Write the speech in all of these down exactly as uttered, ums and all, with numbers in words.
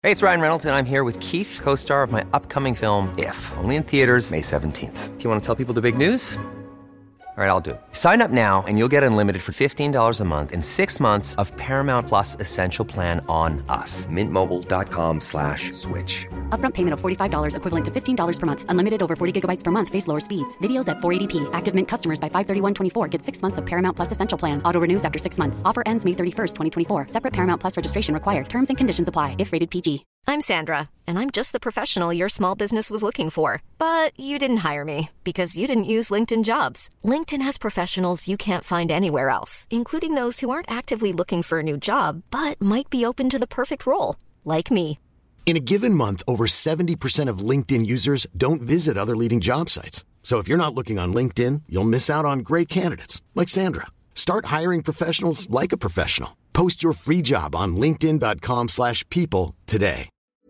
Hey, it's Ryan Reynolds, and I'm here with Keith, co-star of my upcoming film, If, only in theaters May seventeenth. Do you want to tell people the big news? All right, I'll do it. Sign up now and you'll get unlimited for fifteen dollars a month and six months of Paramount Plus Essential Plan on us. Mint Mobile dot com slash switch. Upfront payment of forty-five dollars equivalent to fifteen dollars per month. Unlimited over forty gigabytes per month. Face lower speeds. Videos at four eighty p. Active Mint customers by five thirty-one twenty-four get six months of Paramount Plus Essential Plan. Auto renews after six months. Offer ends May thirty-first, twenty twenty-four. Separate Paramount Plus registration required. Terms and conditions apply if rated P G. I'm Sandra, and I'm just the professional your small business was looking for. But you didn't hire me because you didn't use LinkedIn Jobs. LinkedIn has professionals you can't find anywhere else, including those who aren't actively looking for a new job, but might be open to the perfect role, like me. In a given month, over seventy percent of LinkedIn users don't visit other leading job sites. So if you're not looking on LinkedIn, you'll miss out on great candidates like Sandra. Start hiring professionals like a professional. Post your free job on linkedin dot com slash people today.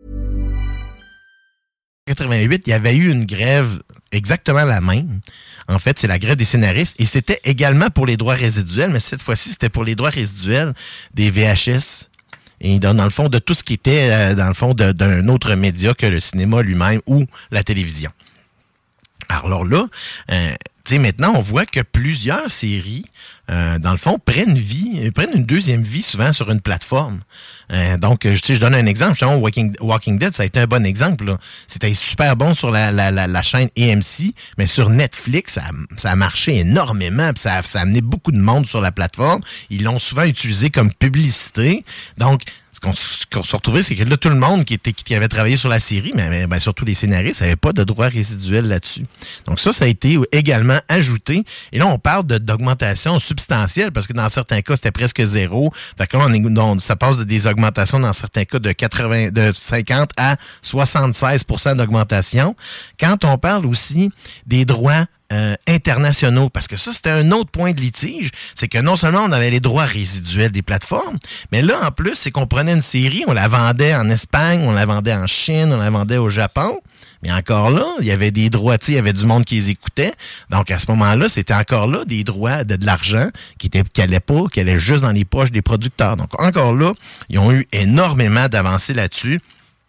En quatre-vingt-huit, il y avait eu une grève exactement la même. En fait, c'est la grève des scénaristes. Et c'était également pour les droits résiduels, mais cette fois-ci, c'était pour les droits résiduels des V H S. Et dans, dans le fond, de tout ce qui était, euh, dans le fond, de, d'un autre média que le cinéma lui-même ou la télévision. Alors là, euh, tu sais, maintenant, on voit que plusieurs séries, euh, dans le fond, prennent vie, prennent une deuxième vie souvent sur une plateforme. Euh, donc, tu sais, je donne un exemple. Justement, Walking, Walking Dead, ça a été un bon exemple, là. C'était super bon sur la, la, la, la chaîne A M C, mais sur Netflix, ça, ça a marché énormément. Puis ça, ça a amené beaucoup de monde sur la plateforme. Ils l'ont souvent utilisé comme publicité. Donc, ce qu'on, ce qu'on s'est retrouvé, c'est que là, tout le monde qui, était, qui avait travaillé sur la série, mais, mais ben, surtout les scénaristes, n'avaient pas de droits résiduels là-dessus. Donc ça, ça a été également ajouté. Et là, on parle de, d'augmentation substantielle, parce que dans certains cas, c'était presque zéro. Fait que là, on est, on, ça passe de des augmentations dans certains cas de, quatre-vingts, de cinquante à soixante-seize pour cent d'augmentation. Quand on parle aussi des droits Euh, internationaux, parce que ça, c'était un autre point de litige, c'est que non seulement on avait les droits résiduels des plateformes, mais là, en plus, c'est qu'on prenait une série, on la vendait en Espagne, on la vendait en Chine, on la vendait au Japon, mais encore là, il y avait des droits, tu sais, il y avait du monde qui les écoutait, donc à ce moment-là, c'était encore là des droits de, de l'argent qui était, qui allait pas, qui allait juste dans les poches des producteurs. Donc encore là, ils ont eu énormément d'avancées là-dessus.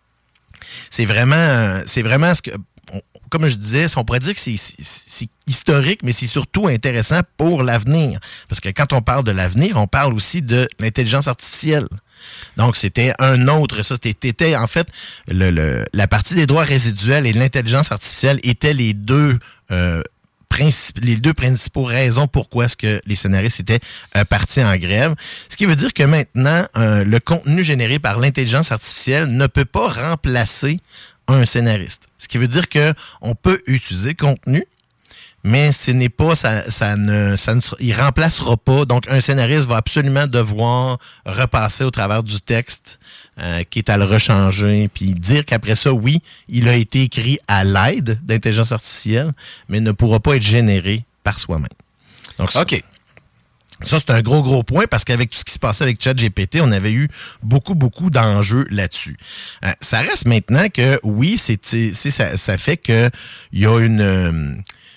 C'est vraiment, c'est vraiment ce que... Comme je disais, on pourrait dire que c'est, c'est, c'est historique, mais c'est surtout intéressant pour l'avenir. Parce que quand on parle de l'avenir, on parle aussi de l'intelligence artificielle. Donc, c'était un autre... Ça, c'était en fait, le, le, la partie des droits résiduels et de l'intelligence artificielle étaient les deux... Euh, Princip- les deux principaux raisons pourquoi est-ce que les scénaristes étaient euh, partis en grève. Ce qui veut dire que maintenant, euh, le contenu généré par l'intelligence artificielle ne peut pas remplacer un scénariste. Ce qui veut dire que on peut utiliser le contenu, mais ce n'est pas, ça, ça ne, ça ne, il remplacera pas. Donc, un scénariste va absolument devoir repasser au travers du texte, euh, qui est à le rechanger, puis dire qu'après ça, oui, il a été écrit à l'aide d'intelligence artificielle, mais ne pourra pas être généré par soi-même. Donc, OK. Ça, c'est un gros, gros point parce qu'avec tout ce qui se passait avec ChatGPT, on avait eu beaucoup, beaucoup d'enjeux là-dessus. Euh, ça reste maintenant que, oui, c'est, c'est, ça, ça fait que il y a une... Euh,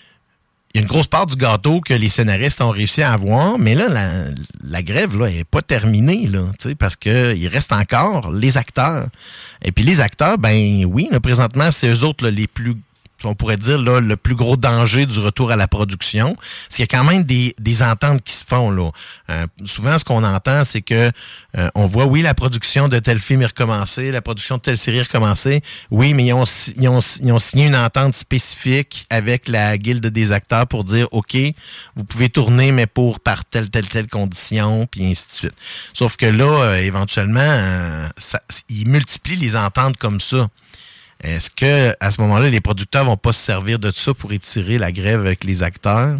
Il y a une grosse part du gâteau que les scénaristes ont réussi à avoir, mais là, la, la grève là est pas terminée, là, parce que il reste encore les acteurs. Et puis les acteurs, ben oui, là, présentement, c'est eux autres là, les plus, on pourrait dire là, le plus gros danger du retour à la production. Parce qu'il y a quand même des, des ententes qui se font. Là. Euh, souvent, ce qu'on entend, c'est que euh, on voit, oui, la production de tel film est recommencée, la production de telle série est recommencée. Oui, mais ils ont, ils ont, ils ont signé une entente spécifique avec la guilde des acteurs pour dire, OK, vous pouvez tourner, mais pour par telle, telle, telle condition, puis ainsi de suite. Sauf que là, euh, éventuellement, euh, ça, ils multiplient les ententes comme ça. Est-ce que à ce moment-là, les producteurs vont pas se servir de ça pour étirer la grève avec les acteurs?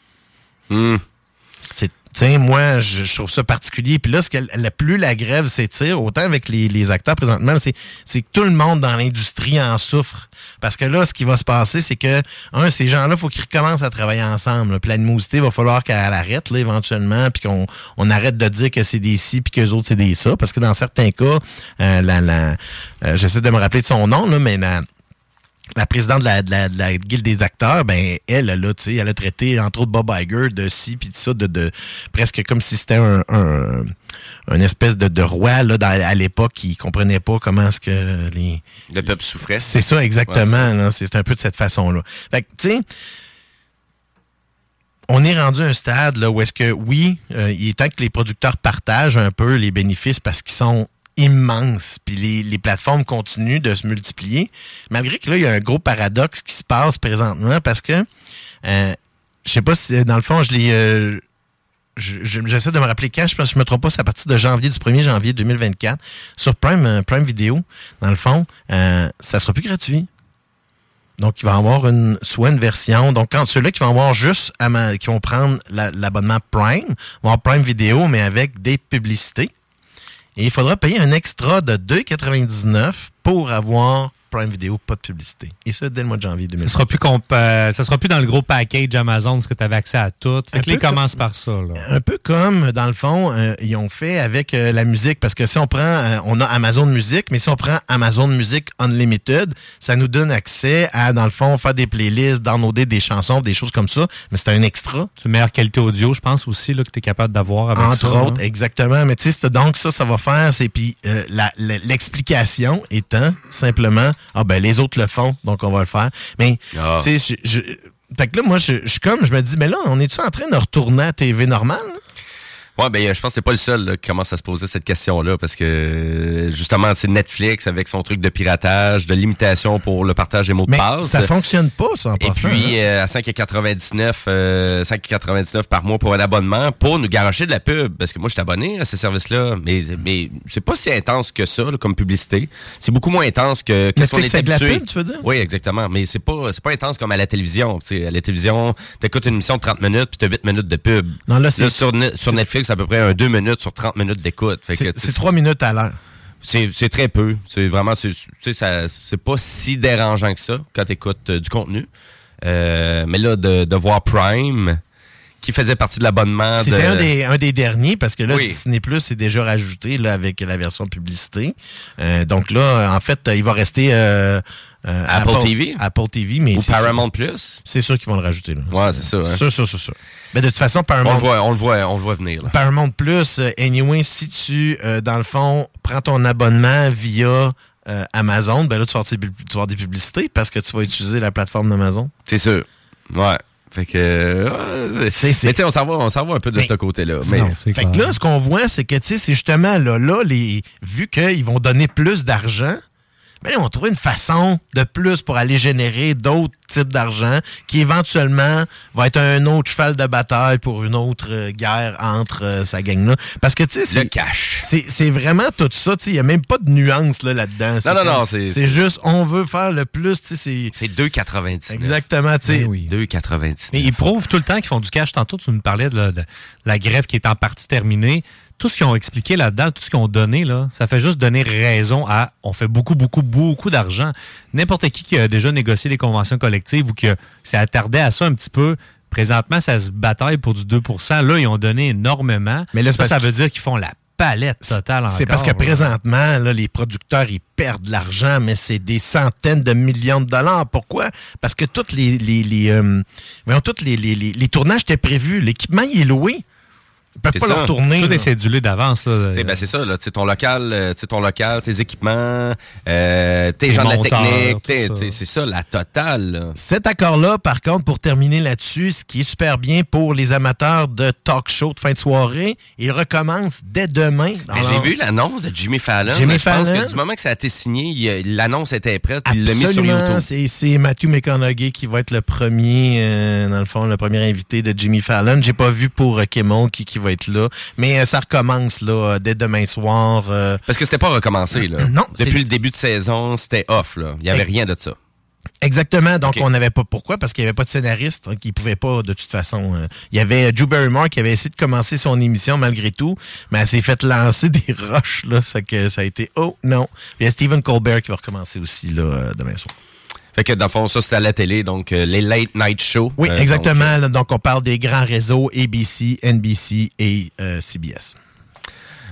Mm. C'est, tiens, moi, je, je trouve ça particulier. Puis là, ce que, la plus la grève s'étire, autant avec les, les acteurs présentement, c'est, c'est que tout le monde dans l'industrie en souffre. Parce que là, ce qui va se passer, c'est que, un, ces gens-là, il faut qu'ils recommencent à travailler ensemble. Là. Puis l'animosité, il va falloir qu'elle arrête, là, éventuellement, puis qu'on on arrête de dire que c'est des ci, puis qu'eux autres, c'est des ça. Parce que dans certains cas, euh, la, la, euh, j'essaie de me rappeler de son nom, là, mais la, la présidente de la, de la, de la Guilde des acteurs, ben elle, elle, elle, elle a traité, entre autres, Bob Iger de ci puis de ça, de, de presque comme si c'était un, un, un espèce de, de roi là, dans, à l'époque qui comprenait pas comment est-ce que les... Le peuple souffrait. C'est ça, exactement. Ouais, là, c'est, c'est un peu de cette façon-là. Fait que, tu sais, on est rendu à un stade là, où est-ce que, oui, euh, il est temps que les producteurs partagent un peu les bénéfices parce qu'ils sont immense, puis les, les plateformes continuent de se multiplier, malgré que là, il y a un gros paradoxe qui se passe présentement, parce que, euh, je sais pas si, dans le fond, je l'ai... Euh, je, je, j'essaie de me rappeler quand, je pense que je me trompe pas, c'est à partir de janvier, du premier janvier deux mille vingt-quatre, sur Prime, euh, Prime Video, dans le fond, euh, ça sera plus gratuit. Donc, il va y avoir une, soit une version, donc quand ceux-là qui vont avoir juste, à, qui vont prendre la, l'abonnement Prime, vont avoir Prime Video, mais avec des publicités. Et il faudra payer un extra de deux dollars quatre-vingt-dix-neuf pour avoir Prime Video, pas de publicité. Et ça, dès le mois de janvier deux mille vingt. Ça sera plus comp- euh, ça sera plus dans le gros package Amazon, ce que tu avais accès à tout. Fait que les commencent par ça. Là. Un peu comme, dans le fond, euh, ils ont fait avec euh, la musique. Parce que si on prend, euh, on a Amazon Music, mais si on prend Amazon Music Unlimited, ça nous donne accès à, dans le fond, faire des playlists, downloader des chansons, des choses comme ça. Mais c'est un extra. C'est une meilleure qualité audio, je pense aussi, là, que tu es capable d'avoir avec Entre ça. Entre autres, là. exactement. Mais tu sais, donc ça, ça va faire, c'est puis euh, la, la, l'explication étant simplement, ah ben les autres le font, donc on va le faire. Mais, oh. tu sais, je, je, fait que là, moi, je, je comme, je me dis, mais là, on est-tu en train de retourner à T V normale? Ouais, ben je pense que c'est pas le seul là, qui commence à se poser cette question-là, parce que justement, c'est Netflix avec son truc de piratage, de limitation pour le partage des mots de mais passe. Ça fonctionne pas, ça, en Et passant, puis, hein? euh, à cinq dollars quatre-vingt-dix-neuf, euh, cinq dollars quatre-vingt-dix-neuf par mois pour un abonnement, pour nous garocher de la pub. Parce que moi, je suis abonné à ces services-là, mais, mais c'est pas si intense que ça, là, comme publicité. C'est beaucoup moins intense que qu'est-ce qu'on est habitué. C'est de la pub, tu veux dire? Oui, exactement. Mais c'est pas, c'est pas intense comme à la télévision. T'sais, à la télévision, t'écoutes une émission de trente minutes, puis t'as huit minutes de pub. Non, là, c'est... Là, sur, sur Netflix, c'est à peu près un deux minutes sur trente minutes d'écoute. Fait c'est, que, c'est trois minutes à l'heure. C'est, c'est très peu. C'est vraiment, c'est, c'est, ça, c'est pas si dérangeant que ça quand tu écoutes euh, du contenu. Euh, mais là, de, de voir Prime, qui faisait partie de l'abonnement. C'était de... un, des, un des derniers, parce que là, oui. Disney Plus est déjà rajouté là, avec la version publicité. Euh, donc là, en fait, il va rester... Euh, Euh, Apple, Apple T V? Apple T V, mais ou c'est Paramount sûr, Plus? C'est sûr qu'ils vont le rajouter. Là. Ouais, c'est, c'est ça. C'est hein. sûr, sûr, sûr, sûr. Mais de toute façon, Paramount... On le voit, on le voit, on le voit venir. Là. Paramount Plus, euh, anyway, si tu, euh, dans le fond, prends ton abonnement via euh, Amazon, ben là, tu vas, avoir, tu vas avoir des publicités parce que tu vas utiliser la plateforme d'Amazon. C'est sûr. Ouais. Fait que... Euh, c'est, c'est... Mais tu sais, on s'en va, on s'en va un peu de mais, ce côté-là. Mais... Non, fait clair. Que là, ce qu'on voit, c'est que, tu sais, c'est justement là, là, les, vu qu'ils vont donner plus d'argent, ben là, on trouve une façon de plus pour aller générer d'autres types d'argent qui éventuellement va être un autre cheval de bataille pour une autre euh, guerre entre euh, sa gang-là. Parce que, tu sais, c'est... Le cash. C'est, c'est vraiment tout ça, tu sais, il n'y a même pas de nuance là, là-dedans. C'est non, non, non, c'est... C'est juste, on veut faire le plus, tu sais, c'est... C'est deux dollars quatre-vingt-dix-neuf. Exactement, tu sais. Oui. deux dollars quatre-vingt-dix-neuf. Mais ils prouvent tout le temps qu'ils font du cash. Tantôt, tu nous parlais de la, de la grève qui est en partie terminée. Tout ce qu'ils ont expliqué là-dedans, tout ce qu'ils ont donné, là, ça fait juste donner raison à on fait beaucoup, beaucoup, beaucoup d'argent. N'importe qui qui a déjà négocié des conventions collectives ou qui s'est attardé à ça un petit peu, présentement, ça se bataille pour du deux pour cent. Là, ils ont donné énormément. Mais là, ça, ça veut dire qu'ils font la palette totale encore. C'est parce que présentement, là, les producteurs, ils perdent de l'argent, mais c'est des centaines de millions de dollars. Pourquoi? Parce que toutes les, les, les, euh, voyons, toutes les, les, les, les tournages étaient prévus. L'équipement, il est loué. Ils peuvent c'est pas ça. le retourner. Tout là. Est cédulé d'avance. Là. Ben, c'est ça, là, ton local, euh, ton local, tes équipements, euh, tes gens de la technique, t'es, ça. C'est ça, la totale. Là. Cet accord-là, par contre, pour terminer là-dessus, ce qui est super bien pour les amateurs de talk show de fin de soirée, il recommence dès demain. Ben, j'ai vu l'annonce de Jimmy Fallon. Jimmy je Fallon. pense que du moment que ça a été signé, il, l'annonce était prête, puis il l'a mis sur YouTube. C'est, c'est Matthew McConaughey qui va être le premier, euh, dans le fond, le premier invité de Jimmy Fallon. J'ai pas vu pour euh, Kimmel qui, qui va être là. Mais Mais euh, ça recommence là dès demain soir. Euh... Parce que c'était pas recommencé là. Non. Depuis c'est... le début de saison, c'était off là. Il y avait rien de ça. Exactement. Donc, okay. on n'avait pas... Pourquoi? Parce qu'il n'y avait pas de scénariste. Donc, il ne pouvait pas, de toute façon... Euh... Il y avait Drew Barrymore qui avait essayé de commencer son émission malgré tout, mais elle s'est fait lancer des roches, là. Ça, que ça a été... Oh, non. Il y a Stephen Colbert qui va recommencer aussi, là, euh, demain soir. Fait que, dans le fond, ça, c'était à la télé, donc euh, les late night shows. Oui, euh, exactement. Donc, euh... donc, on parle des grands réseaux A B C, N B C et euh, C B S.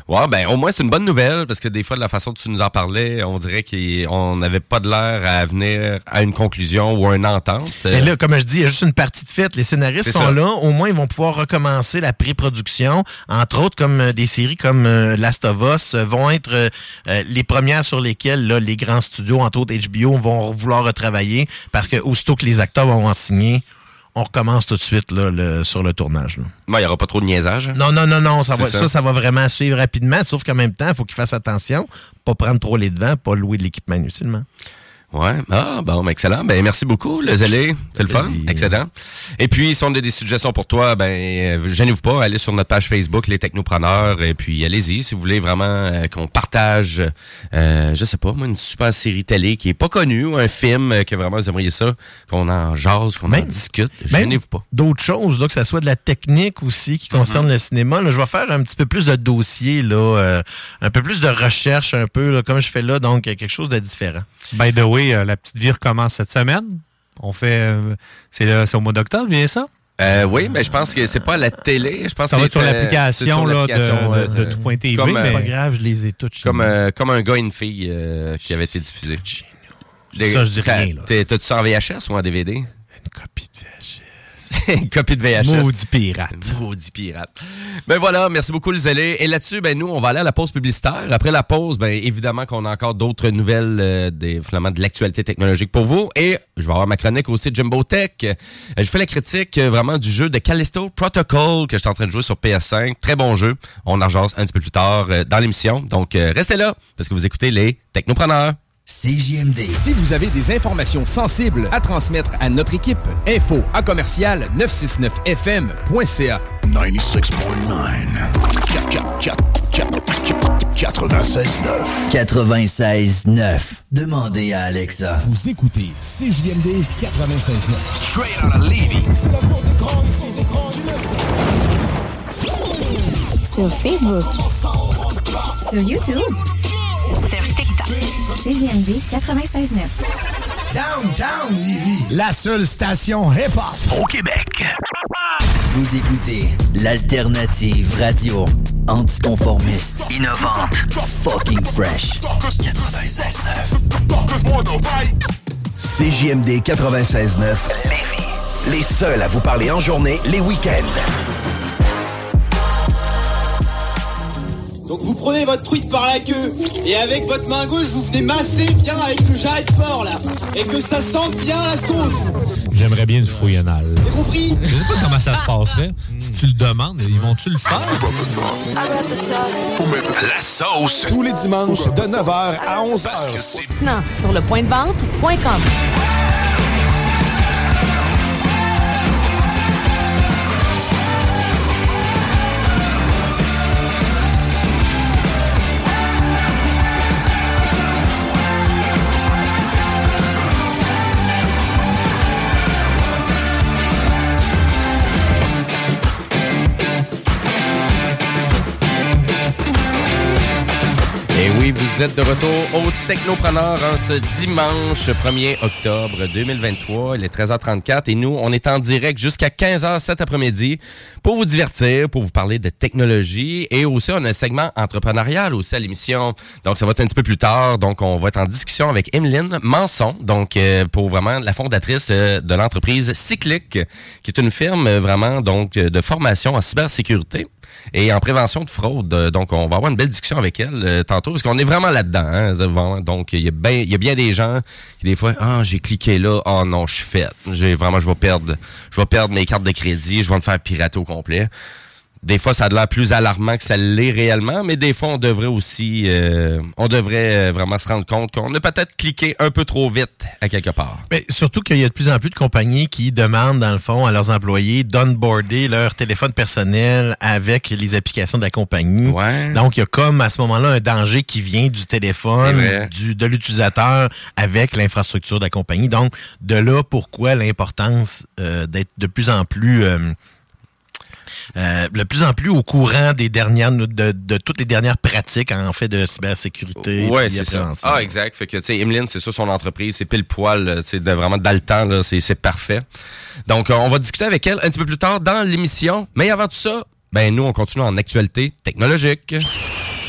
Ouais, ben au moins c'est une bonne nouvelle parce que des fois de la façon dont tu nous en parlais, on dirait qu'on n'avait pas de l'air à venir à une conclusion ou à une entente. Mais là, comme je dis, il y a juste une partie de fait. Les scénaristes C'est sont ça. là, au moins ils vont pouvoir recommencer la pré-production. Entre autres, comme euh, des séries comme euh, Last of Us euh, vont être euh, euh, les premières sur lesquelles là, les grands studios, entre autres H B O, vont vouloir retravailler parce que aussitôt que les acteurs vont en signer, on recommence tout de suite là, le, sur le tournage. Là. Moi, il n'y aura pas trop de niaisage. Non, non, non, non, ça va, ça. ça, ça va vraiment suivre rapidement, sauf qu'en même temps, il faut qu'ils fassent attention, pas prendre trop les devants, pas louer de l'équipement inutilement. Ouais. Ah, bon, ben, excellent. Ben, merci beaucoup, le zélé. C'est le fun. Excellent. Et puis, si on a des suggestions pour toi, ben, euh, gênez-vous pas, allez sur notre page Facebook, Les Technopreneurs, et puis allez-y, si vous voulez vraiment euh, qu'on partage, euh, je sais pas, moi, une super série télé qui est pas connue, ou un film euh, que vraiment vous aimeriez ça, qu'on en jase, qu'on en Même- discute, Même gênez-vous pas. D'autres choses, là, que ce soit de la technique aussi qui concerne le cinéma. Là, je vais faire un petit peu plus de dossiers, là, euh, un peu plus de recherche, un peu, là, comme je fais là, donc quelque chose de différent. By the way, euh, la petite vie recommence cette semaine. On fait... euh, c'est, le- c'est au mois d'octobre, bien ça? Euh, oui, mais je pense que c'est pas à la télé. Je pense Ça que va être sur c'est, euh, l'application, c'est sur là, de- l'application, de- euh, de Tout point T V, Comme, mais- C'est euh, pas grave, je les ai toutes. chez comme, moi. euh, comme un gars et une fille euh, qui avait été diffusé. Ça, je dis rien, là. T'as- T'as-tu ça en V H S ou en D V D? Une copie de V H S. Une copie de V H S. Maudit pirate. Maudit pirate. Ben voilà, merci beaucoup le zélé. Et là-dessus, ben nous, on va aller à la pause publicitaire. Après la pause, ben évidemment qu'on a encore d'autres nouvelles euh, des, finalement, de l'actualité technologique pour vous. Et je vais avoir ma chronique aussi de Jumbo Tech. Euh, je fais la critique euh, vraiment du jeu de Callisto Protocol que je suis en train de jouer sur P S cinq. Très bon jeu. On en rejase un petit peu plus tard euh, dans l'émission. Donc, euh, restez là parce que vous écoutez les Technopreneurs. C J M D. Si vous avez des informations sensibles à transmettre à notre équipe, info à commercial neuf cent soixante-neuf F M point C A. quatre-vingt-seize neuf. quatre-vingt-seize neuf. Demandez à Alexa. Vous écoutez C J M D quatre-vingt-seize neuf. Straight out of Levy. Sur Facebook. Sur YouTube. Sur TikTok. C J M D quatre-vingt-seize neuf. Downtown Levy. La seule station hip-hop Au Québec. Vous écoutez l'alternative radio anticonformiste, innovante, fucking fresh. quatre-vingt-seize neuf. C J M D quatre-vingt-seize neuf. Lévis. Les seuls à vous parler en journée, les week-ends. Donc vous prenez votre truite par la queue et avec votre main gauche vous venez masser bien avec le jarret de porc là et que ça sente bien la sauce. J'aimerais bien une fouille anale. C'est compris? Je sais pas comment ça se passerait. Si tu le demandes, ils vont-tu le faire? La sauce. tous les dimanches de neuf heures à onze heures. Maintenant, sur le point de vente point com. Et oui, vous êtes de retour au Technopreneur en ce dimanche premier octobre deux mille vingt-trois. Il est treize heures trente-quatre et nous, on est en direct jusqu'à quinze heures cet après-midi pour vous divertir, pour vous parler de technologie et aussi on a un segment entrepreneurial aussi à l'émission. Donc, ça va être un petit peu plus tard. Donc, on va être en discussion avec Emeline Manson, donc euh, pour vraiment la fondatrice euh, de l'entreprise Cyclic, qui est une firme euh, vraiment donc euh, de formation en cybersécurité et en prévention de fraude. Donc, on va avoir une belle discussion avec elle euh, tantôt, parce qu'on est vraiment là-dedans. Hein, devant. Donc, il y a bien il y a bien des gens qui, des fois, « Ah, j'ai cliqué là. Oh non, je suis fait. J'ai vraiment, je vais perdre je vais perdre mes cartes de crédit. Je vais me faire pirater au complet. » Des fois, ça a l'air plus alarmant que ça l'est réellement, mais des fois, on devrait aussi, euh, on devrait vraiment se rendre compte qu'on a peut-être cliqué un peu trop vite à quelque part. Mais surtout qu'il y a de plus en plus de compagnies qui demandent, dans le fond, à leurs employés d'onboarder leur téléphone personnel avec les applications de la compagnie. Ouais. Donc, il y a comme, à ce moment-là, un danger qui vient du téléphone, du, de l'utilisateur avec l'infrastructure de la compagnie. Donc, de là, pourquoi l'importance euh, d'être de plus en plus... Euh, Euh, de plus en plus au courant des dernières de, de toutes les dernières pratiques en fait de cybersécurité. Ouais, c'est ça. Ah, exact. Fait que tu sais, Emeline, c'est ça son entreprise, c'est pile poil, tu sais, de vraiment dans le temps là, c'est c'est parfait. Donc on va discuter avec elle un petit peu plus tard dans l'émission. Mais avant tout ça, ben nous on continue en actualité technologique.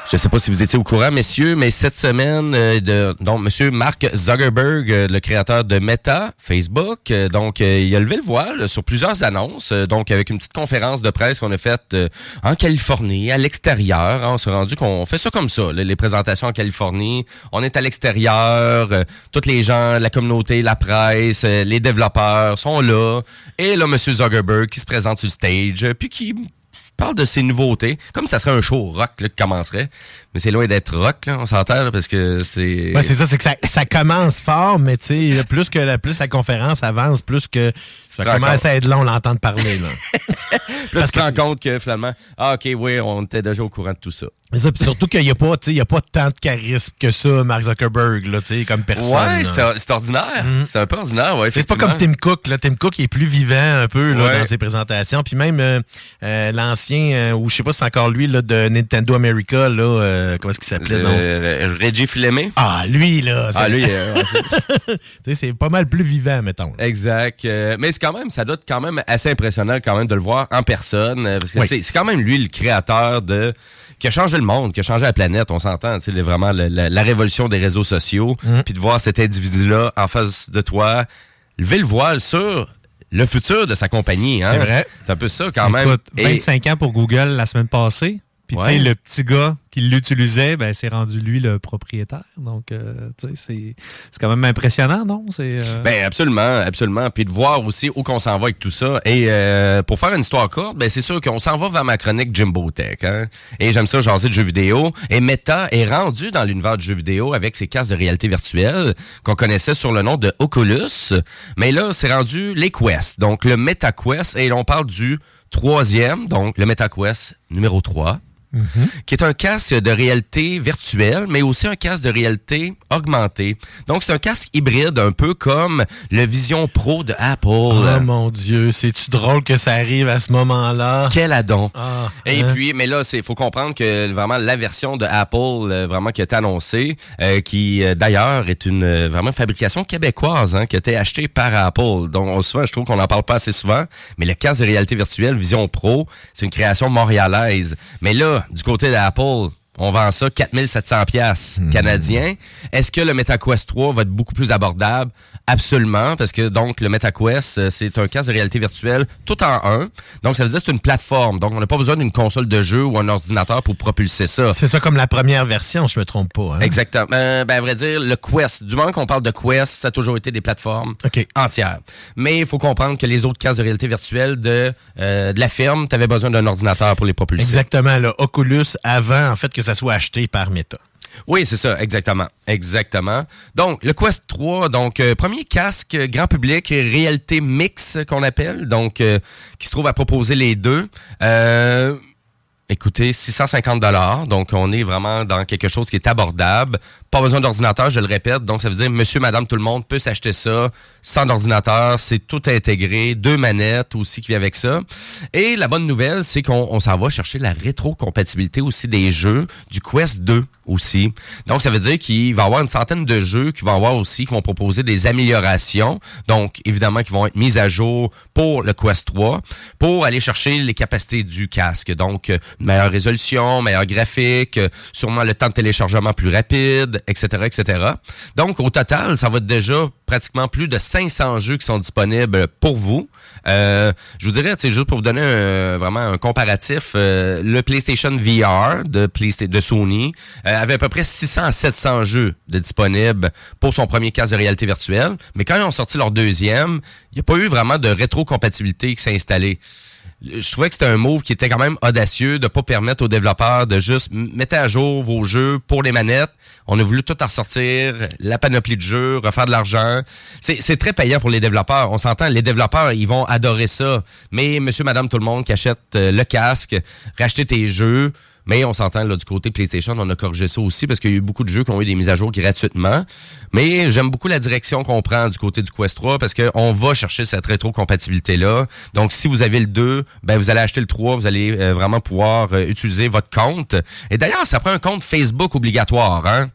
Je ne sais pas si vous étiez au courant, messieurs, mais cette semaine, euh, de, donc, monsieur Mark Zuckerberg, euh, le créateur de Meta, Facebook, euh, donc, euh, il a levé le voile sur plusieurs annonces, euh, donc, avec une petite conférence de presse qu'on a faite euh, en Californie, à l'extérieur. Hein, on s'est rendu qu'on fait ça comme ça, les, les présentations en Californie. On est à l'extérieur, euh, tous les gens, la communauté, la presse, euh, les développeurs sont là. Et là, monsieur Zuckerberg qui se présente sur le stage, euh, puis qui parle de ses nouveautés, comme ça serait un show rock là, qui commencerait. Mais c'est loin d'être rock, là, on s'entend, là, parce que c'est... Ouais, c'est ça, c'est que ça, ça commence fort, mais tu sais, plus que la, plus la conférence avance, plus que ça commence à être long l'entendre parler. Là. Plus tu te rends compte que finalement, ah ok, oui, on était déjà au courant de tout ça. C'est ça, puis surtout qu'il n'y a pas, tu sais, il y a pas tant de charisme que ça, Mark Zuckerberg, là, tu sais, comme personne. Ouais, c'est, c'est ordinaire. Mm. C'est un peu ordinaire, ouais, c'est pas comme Tim Cook, là. Tim Cook il est plus vivant un peu, là, ouais. dans ses présentations. Puis même euh, euh, l'ancien, euh, ou je sais pas si c'est encore lui, là, de Nintendo America, là, euh, comment est-ce qu'il s'appelait, non? Euh, Reggie Fils-Aimé. Ah, lui, là. C'est... Ah, lui, euh, ouais, tu sais, c'est pas mal plus vivant, mettons. Là. Exact. Euh, mais c'est quand même, ça doit être quand même assez impressionnant quand même de le voir en personne, euh, parce que oui. c'est, c'est quand même lui le créateur de... qui a changé le monde, qui a changé la planète, on s'entend, tu sais, vraiment la, la, la révolution des réseaux sociaux, mmh. puis de voir cet individu-là en face de toi, lever le voile sur le futur de sa compagnie. Hein? C'est vrai. C'est un peu ça quand Écoute, même. vingt-cinq Et... ans pour Google la semaine passée, puis ouais. tu sais, le petit gars qui l'utilisait, ben c'est rendu lui le propriétaire. Donc, euh, tu sais, c'est, c'est quand même impressionnant, non? C'est, euh... Ben absolument, absolument. Puis de voir aussi où qu'on s'en va avec tout ça. Et euh, pour faire une histoire courte, ben c'est sûr qu'on s'en va vers ma chronique Jimbo Tech. Hein? Et j'aime ça, jaser de jeux vidéo. Et Meta est rendu dans l'univers du jeu vidéo avec ses casques de réalité virtuelle qu'on connaissait sur le nom de Oculus. Mais là, c'est rendu les Quest. Donc, le Meta Quest. Et l'on parle du troisième, donc le Meta Quest numéro trois. Mm-hmm. Qui est un casque de réalité virtuelle, mais aussi un casque de réalité augmentée. Donc, c'est un casque hybride, un peu comme le Vision Pro de Apple. Oh mon Dieu, c'est-tu drôle que ça arrive à ce moment-là? Quel adon! Ah, Et hein? puis, mais là, il faut comprendre que vraiment la version de Apple, euh, vraiment qui a été annoncée, euh, qui euh, d'ailleurs est une euh, vraiment fabrication québécoise, hein, qui a été achetée par Apple. Donc, on, souvent, je trouve qu'on n'en parle pas assez souvent, mais le casque de réalité virtuelle Vision Pro, c'est une création montréalaise. Mais là, du côté d'Apple, on vend ça quatre mille sept cents dollars mmh. canadiens. Est-ce que le MetaQuest trois va être beaucoup plus abordable? Absolument, parce que donc le MetaQuest, c'est un casque de réalité virtuelle tout en un. Donc, ça veut dire que c'est une plateforme. Donc, on n'a pas besoin d'une console de jeu ou un ordinateur pour propulser ça. C'est ça comme la première version, je me trompe pas. Hein? Exactement. Euh, ben, à vrai dire, le Quest, du moment qu'on parle de Quest, ça a toujours été des plateformes okay. entières. Mais il faut comprendre que les autres casques de réalité virtuelle de, euh, de la firme, tu avais besoin d'un ordinateur pour les propulser. Exactement. Là, Oculus, avant, en fait, que ça soit acheté par Meta. Oui, c'est ça, exactement. Exactement. Donc, le Quest trois, donc, euh, premier casque grand public, réalité mix qu'on appelle, donc, euh, qui se trouve à proposer les deux. Euh, écoutez, six cent cinquante dollars, donc on est vraiment dans quelque chose qui est abordable. Pas besoin d'ordinateur, je le répète, donc ça veut dire monsieur, madame, tout le monde peut s'acheter ça sans ordinateur, c'est tout intégré, deux manettes aussi qui viennent avec ça. Et la bonne nouvelle, c'est qu'on on s'en va chercher la rétrocompatibilité aussi des jeux du Quest deux aussi. Donc ça veut dire qu'il va y avoir une centaine de jeux qui vont avoir aussi, qui vont proposer des améliorations, donc évidemment qui vont être mises à jour pour le Quest trois, pour aller chercher les capacités du casque. Donc meilleure résolution, meilleur graphique, sûrement le temps de téléchargement plus rapide, et cetera, et cetera. Donc, au total, ça va être déjà pratiquement plus de cinq cents jeux qui sont disponibles pour vous. Euh, je vous dirais, c'est juste pour vous donner un, vraiment un comparatif, euh, le PlayStation V R de, Playsta- de Sony euh, avait à peu près six cents à sept cents jeux de disponibles pour son premier casque de réalité virtuelle. Mais quand ils ont sorti leur deuxième, il n'y a pas eu vraiment de rétrocompatibilité qui s'est installée. Je trouvais que c'était un move qui était quand même audacieux de ne pas permettre aux développeurs de juste mettre à jour vos jeux pour les manettes. On a voulu tout en ressortir, la panoplie de jeux, refaire de l'argent. C'est, c'est très payant pour les développeurs. On s'entend, les développeurs, ils vont adorer ça. Mais monsieur, madame, tout le monde qui achète le casque, racheter tes jeux. Mais on s'entend, là, du côté PlayStation, on a corrigé ça aussi parce qu'il y a eu beaucoup de jeux qui ont eu des mises à jour gratuitement. Mais j'aime beaucoup la direction qu'on prend du côté du Quest trois parce qu'on va chercher cette rétrocompatibilité-là. Donc, si vous avez le deux, ben vous allez acheter le trois, vous allez euh, vraiment pouvoir euh, utiliser votre compte. Et d'ailleurs, ça prend un compte Facebook obligatoire, hein?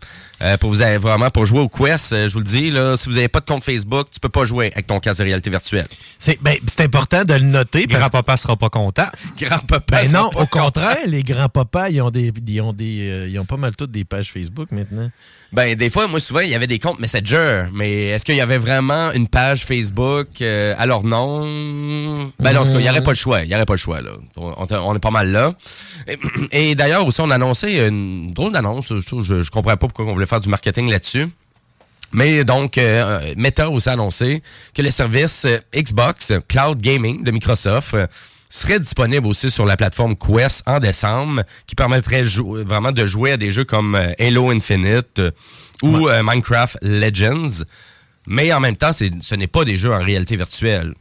Euh, pour vous avez vraiment pour jouer au Quest, euh, je vous le dis, là, si vous n'avez pas de compte Facebook, tu peux pas jouer avec ton casque de réalité virtuelle. C'est, ben, c'est important de le noter. Grand-papa sera pas content. Grand-papa Ben sera non, pas au contraire, les grands-papas, ils ont des, ils ont des, euh, ils ont pas mal toutes des pages Facebook maintenant. Ben, des fois, moi, souvent, il y avait des comptes Messenger, mais est-ce qu'il y avait vraiment une page Facebook euh, à leur nom? Ben, non, en tout cas, il n'y aurait pas le choix. Il n'y aurait pas le choix, là. On, on est pas mal là. Et, et d'ailleurs, aussi, on a annoncé une drôle d'annonce. Je, je, je comprends pas pourquoi on voulait faire du marketing là-dessus. Mais donc, euh, Meta a aussi annoncé que le service euh, Xbox Cloud Gaming de Microsoft euh, serait disponible aussi sur la plateforme Quest en décembre, qui permettrait jou- vraiment de jouer à des jeux comme euh, Halo Infinite euh, ou euh, Minecraft Legends. Mais en même temps, c'est, ce n'est pas des jeux en réalité virtuelle.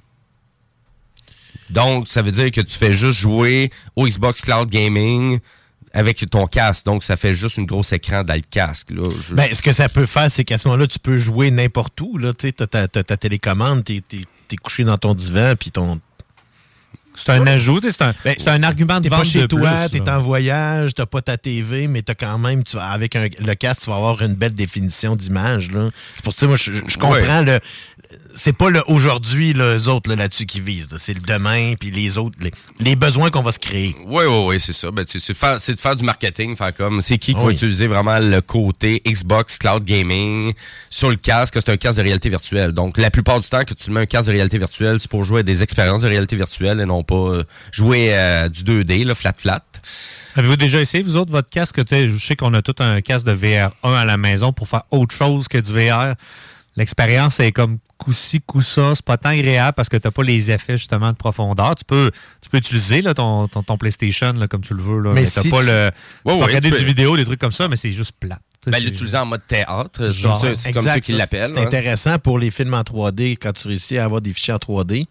Donc, ça veut dire que tu fais juste jouer au Xbox Cloud Gaming avec ton casque. Donc, ça fait juste une grosse écran dans le casque. Là. Je... Ben, ce que ça peut faire, c'est qu'à ce moment-là, tu peux jouer n'importe où. Tu as ta, ta, ta télécommande, tu es couché dans ton divan, puis ton... C'est un ajout, c'est un, ben, c'est un argument de t'es vente pas chez de toi, plus. T'es en voyage, t'as pas ta T V, mais t'as quand même, tu vas, avec un, le casque, tu vas avoir une belle définition d'image. Là. C'est pour ça que moi, je, je comprends. Ouais. Le, c'est pas le aujourd'hui, là, eux autres là, là-dessus qui visent. Là. C'est le demain, puis les autres, les, les besoins qu'on va se créer. Oui, oui, oui, c'est ça. Ben, c'est, c'est, faire, c'est de faire du marketing, faire comme c'est qui qui oui. va utiliser vraiment le côté Xbox Cloud Gaming sur le casque. C'est un casque de réalité virtuelle. Donc, la plupart du temps que tu mets un casque de réalité virtuelle, c'est pour jouer à des expériences de réalité virtuelle et non pas euh, jouer à du deux D, là, flat flat. Avez-vous déjà essayé, vous autres, votre casque? Je sais qu'on a tout un casque de V R un à la maison pour faire autre chose que du V R. L'expérience est comme coup-ci, coup-ça. C'est pas tant agréable parce que tu n'as pas les effets, justement, de profondeur. Tu peux, tu peux utiliser là, ton, ton, ton PlayStation là, comme tu le veux. Là, mais, mais tu si pas tu... le. Ouais, tu peux ouais, regarder tu des peux... vidéos, des trucs comme ça, mais c'est juste plat. Ben, l'utiliser en mode théâtre, Genre, c'est, c'est comme exact, ça qu'ils l'appellent. C'est hein. intéressant pour les films en trois D, quand tu réussis à avoir des fichiers en trois D.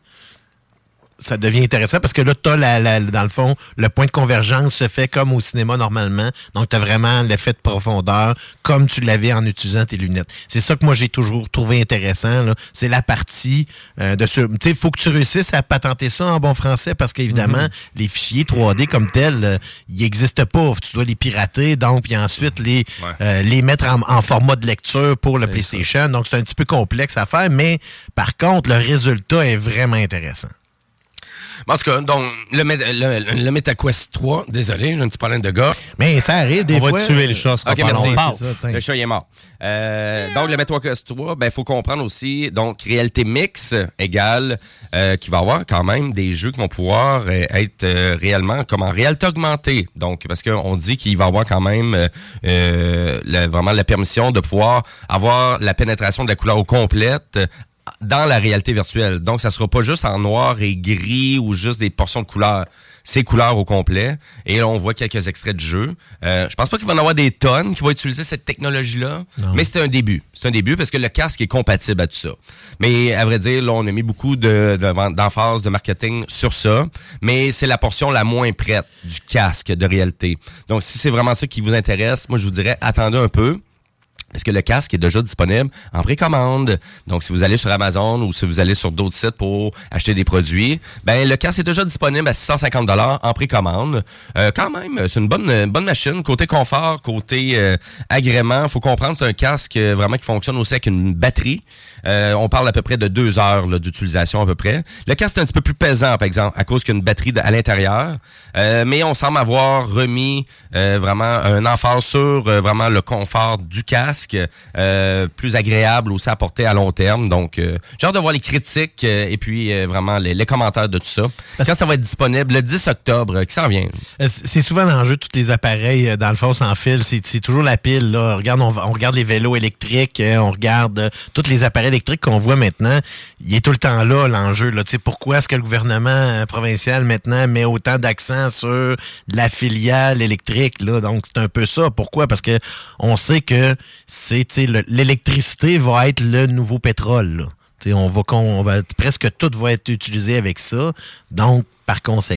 Ça devient intéressant parce que là, tu as, la, la, dans le fond, le point de convergence se fait comme au cinéma normalement. Donc, tu as vraiment l'effet de profondeur comme tu l'avais en utilisant tes lunettes. C'est ça que moi, j'ai toujours trouvé intéressant. Là. C'est la partie euh, de ce... Tu sais, il faut que tu réussisses à patenter ça en bon français parce qu'évidemment, mm-hmm. les fichiers trois D comme tels, euh, ils n'existent pas. Tu dois les pirater, donc, puis ensuite les, ouais. euh, les mettre en, en format de lecture pour le c'est PlayStation. Ça. Donc, c'est un petit peu complexe à faire, mais par contre, le résultat est vraiment intéressant. En tout cas, donc, le, le, le MetaQuest trois, désolé, j'ai un petit problème de gars. Mais ça arrive des on fois. On va tuer le chat, OK, merci. Ça, le chat, il est mort. Euh, donc, le MetaQuest trois, ben, il faut comprendre aussi, donc, réalité mix égale, euh, qu'il va y avoir quand même des jeux qui vont pouvoir euh, être euh, réellement comme en réalité augmentée. Donc, parce qu'on dit qu'il va y avoir quand même euh, la, vraiment la permission de pouvoir avoir la pénétration de la couleur au complète dans la réalité virtuelle. Donc, ça sera pas juste en noir et gris ou juste des portions de couleurs. C'est couleurs au complet. Et là, on voit quelques extraits de jeu. Euh, je pense pas qu'il va y en avoir des tonnes qui vont utiliser cette technologie-là. Non. Mais c'est un début. C'est un début parce que le casque est compatible à tout ça. Mais à vrai dire, là, on a mis beaucoup de, de, d'emphase de marketing sur ça. Mais c'est la portion la moins prête du casque de réalité. Donc, si c'est vraiment ça qui vous intéresse, moi, je vous dirais, attendez un peu. Parce que le casque est déjà disponible en précommande. Donc, si vous allez sur Amazon ou si vous allez sur d'autres sites pour acheter des produits, ben le casque est déjà disponible à six cent cinquante dollars en précommande. Euh, quand même, c'est une bonne une bonne machine. Côté confort, côté euh, agrément, faut comprendre que c'est un casque euh, vraiment qui fonctionne aussi avec une batterie. Euh, on parle à peu près de deux heures là, d'utilisation à peu près. Le casque est un petit peu plus pesant, par exemple, à cause qu'il y a une batterie à l'intérieur. Euh, mais on semble avoir remis euh, vraiment un emphase sur euh, vraiment le confort du casque. Euh, plus agréable aussi à porter à long terme. Donc, euh, j'ai hâte de voir les critiques euh, et puis euh, vraiment les, les commentaires de tout ça. Parce Quand ça va être disponible, le dix octobre, euh, qui s'en vient? C'est souvent l'enjeu de tous les appareils, dans le fond, sans fil. C'est, c'est toujours la pile. Là. Regarde, on, on regarde les vélos électriques, on regarde euh, tous les appareils électriques qu'on voit maintenant. Il est tout le temps là, l'enjeu. Là. Pourquoi est-ce que le gouvernement provincial, maintenant, met autant d'accent sur la filiale électrique? Là? Donc, c'est un peu ça. Pourquoi? Parce que on sait que c'est le, l'électricité va être le nouveau pétrole. Là. On va, on va presque tout va être utilisé avec ça. Donc, par conséquent.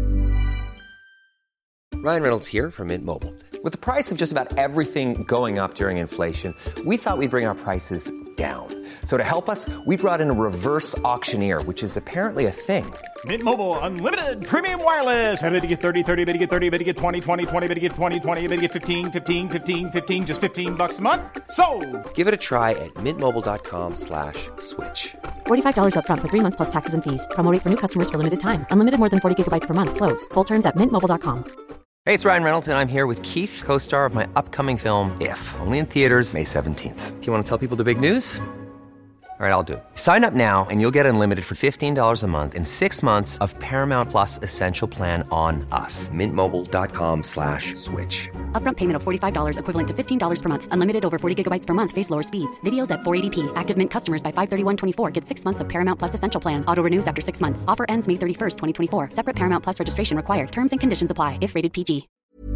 Ryan Reynolds here from Mint Mobile. With the price of just about everything going up during inflation, we thought we'd bring our prices down. So to help us, we brought in a reverse auctioneer, which is apparently a thing. Mint Mobile Unlimited Premium Wireless. How to get thirty, thirty, how to get thirty, how to get twenty, twenty, twenty, how to get twenty, twenty, how to get fifteen, fifteen, fifteen, fifteen, just fifteen bucks a month? Sold! Give it a try at mintmobile.com slash switch. forty-five dollars up front for three months plus taxes and fees. Promo rate for new customers for limited time. Unlimited more than forty gigabytes per month. Slows full terms at mint mobile dot com. Hey, it's Ryan Reynolds, and I'm here with Keith, co-star of my upcoming film, If, only in theaters May seventeenth. Do you want to tell people the big news? All right, I'll do it. Sign up now and you'll get unlimited for fifteen dollars a month and six months of Paramount Plus Essential Plan on us. Mintmobile.com slash switch. Upfront payment of forty-five dollars equivalent to fifteen dollars per month. Unlimited over forty gigabytes per month. Face lower speeds. Videos at four eighty p. Active Mint customers by five thirty-one twenty-four get six months of Paramount Plus Essential Plan. Auto renews after six months. Offer ends May thirty-first, twenty twenty-four. Separate Paramount Plus registration required. Terms and conditions apply if rated P G.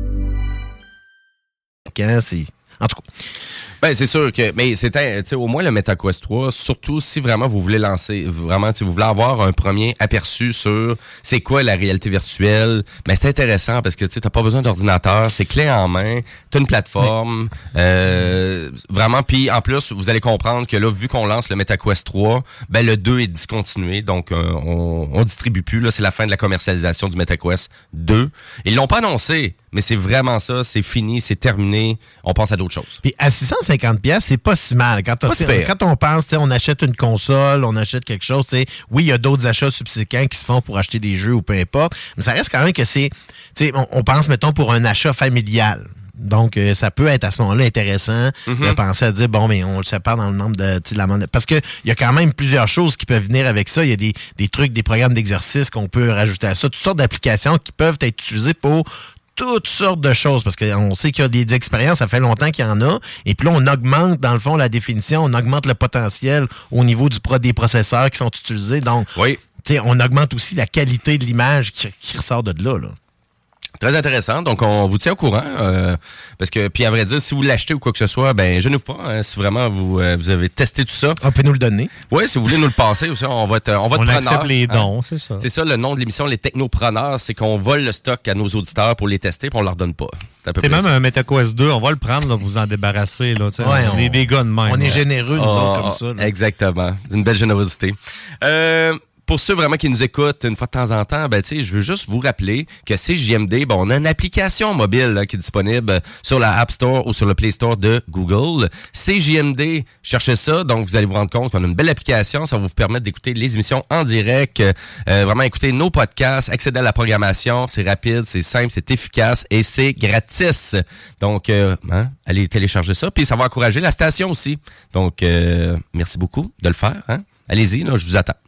C'est... En tout cas. Ben, c'est sûr que, mais c'était, tu sais, au moins le MetaQuest trois, surtout si vraiment vous voulez lancer, vraiment, si vous voulez avoir un premier aperçu sur c'est quoi la réalité virtuelle, ben, c'est intéressant parce que, tu sais, t'as pas besoin d'ordinateur, c'est clé en main, t'as une plateforme, oui. euh, vraiment, puis en plus, vous allez comprendre que là, vu qu'on lance le MetaQuest trois, ben, le deux est discontinué, donc, euh, on, on distribue plus, là, c'est la fin de la commercialisation du MetaQuest deux. Ils l'ont pas annoncé, mais c'est vraiment ça, c'est fini, c'est terminé, on passe à d'autres choses. Puis à six cent cinquante dollars, c'est pas si mal. Quand, pas si quand on pense, on achète une console, on achète quelque chose, oui, il y a d'autres achats subséquents qui se font pour acheter des jeux ou peu importe, mais ça reste quand même que c'est, on, on pense, mettons, pour un achat familial. Donc, euh, ça peut être à ce moment-là intéressant mm-hmm. de penser à dire, bon, mais on le sépare dans le nombre de... La monnaie. Parce qu'il y a quand même plusieurs choses qui peuvent venir avec ça. Il y a des, des trucs, des programmes d'exercice qu'on peut rajouter à ça, toutes sortes d'applications qui peuvent être utilisées pour toutes sortes de choses, parce qu'on sait qu'il y a des expériences, ça fait longtemps qu'il y en a, et puis là, on augmente, dans le fond, la définition, on augmente le potentiel au niveau du pro- des processeurs qui sont utilisés, donc oui. on augmente aussi la qualité de l'image qui, qui ressort de là, là. Très intéressant. Donc, on vous tient au courant. Euh, parce que, puis à vrai dire, si vous l'achetez ou quoi que ce soit, ben, je n'ouvre pas. Hein, si vraiment vous, euh, vous avez testé tout ça. On peut nous le donner. Oui, si vous voulez nous le passer aussi, on va être, on va être on preneur. On accepte les dons, hein. C'est ça. C'est ça, le nom de l'émission, les technopreneurs, c'est qu'on vole le stock à nos auditeurs pour les tester, puis on leur donne pas. C'est, c'est même ça. Un MetaQuest deux, on va le prendre, là, pour vous en débarrasser. Là, ouais, on est des gars de même. On là. est généreux, nous oh, autres, comme ça. Là. Exactement. Une belle générosité. Euh... Pour ceux vraiment qui nous écoutent une fois de temps en temps, ben tu sais, je veux juste vous rappeler que C J M D, bon, on a une application mobile là, qui est disponible sur la App Store ou sur le Play Store de Google. C J M D, cherchez ça, donc vous allez vous rendre compte qu'on a une belle application, ça va vous permettre d'écouter les émissions en direct, euh, vraiment écouter nos podcasts, accéder à la programmation, c'est rapide, c'est simple, c'est efficace et c'est gratis. Donc, euh, hein, allez télécharger ça, puis ça va encourager la station aussi. Donc, euh, merci beaucoup de le faire. Hein? Allez-y, là, je vous attends.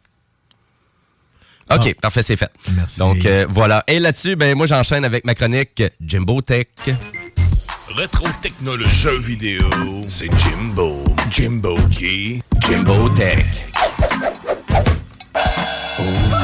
OK, ah. Parfait, c'est fait. Merci. Donc, euh, voilà. Et là-dessus, ben moi, j'enchaîne avec ma chronique Jimbo Tech. Rétro technologie, jeux vidéo, c'est Jimbo. Jimbo qui? Jimbo Tech. Oh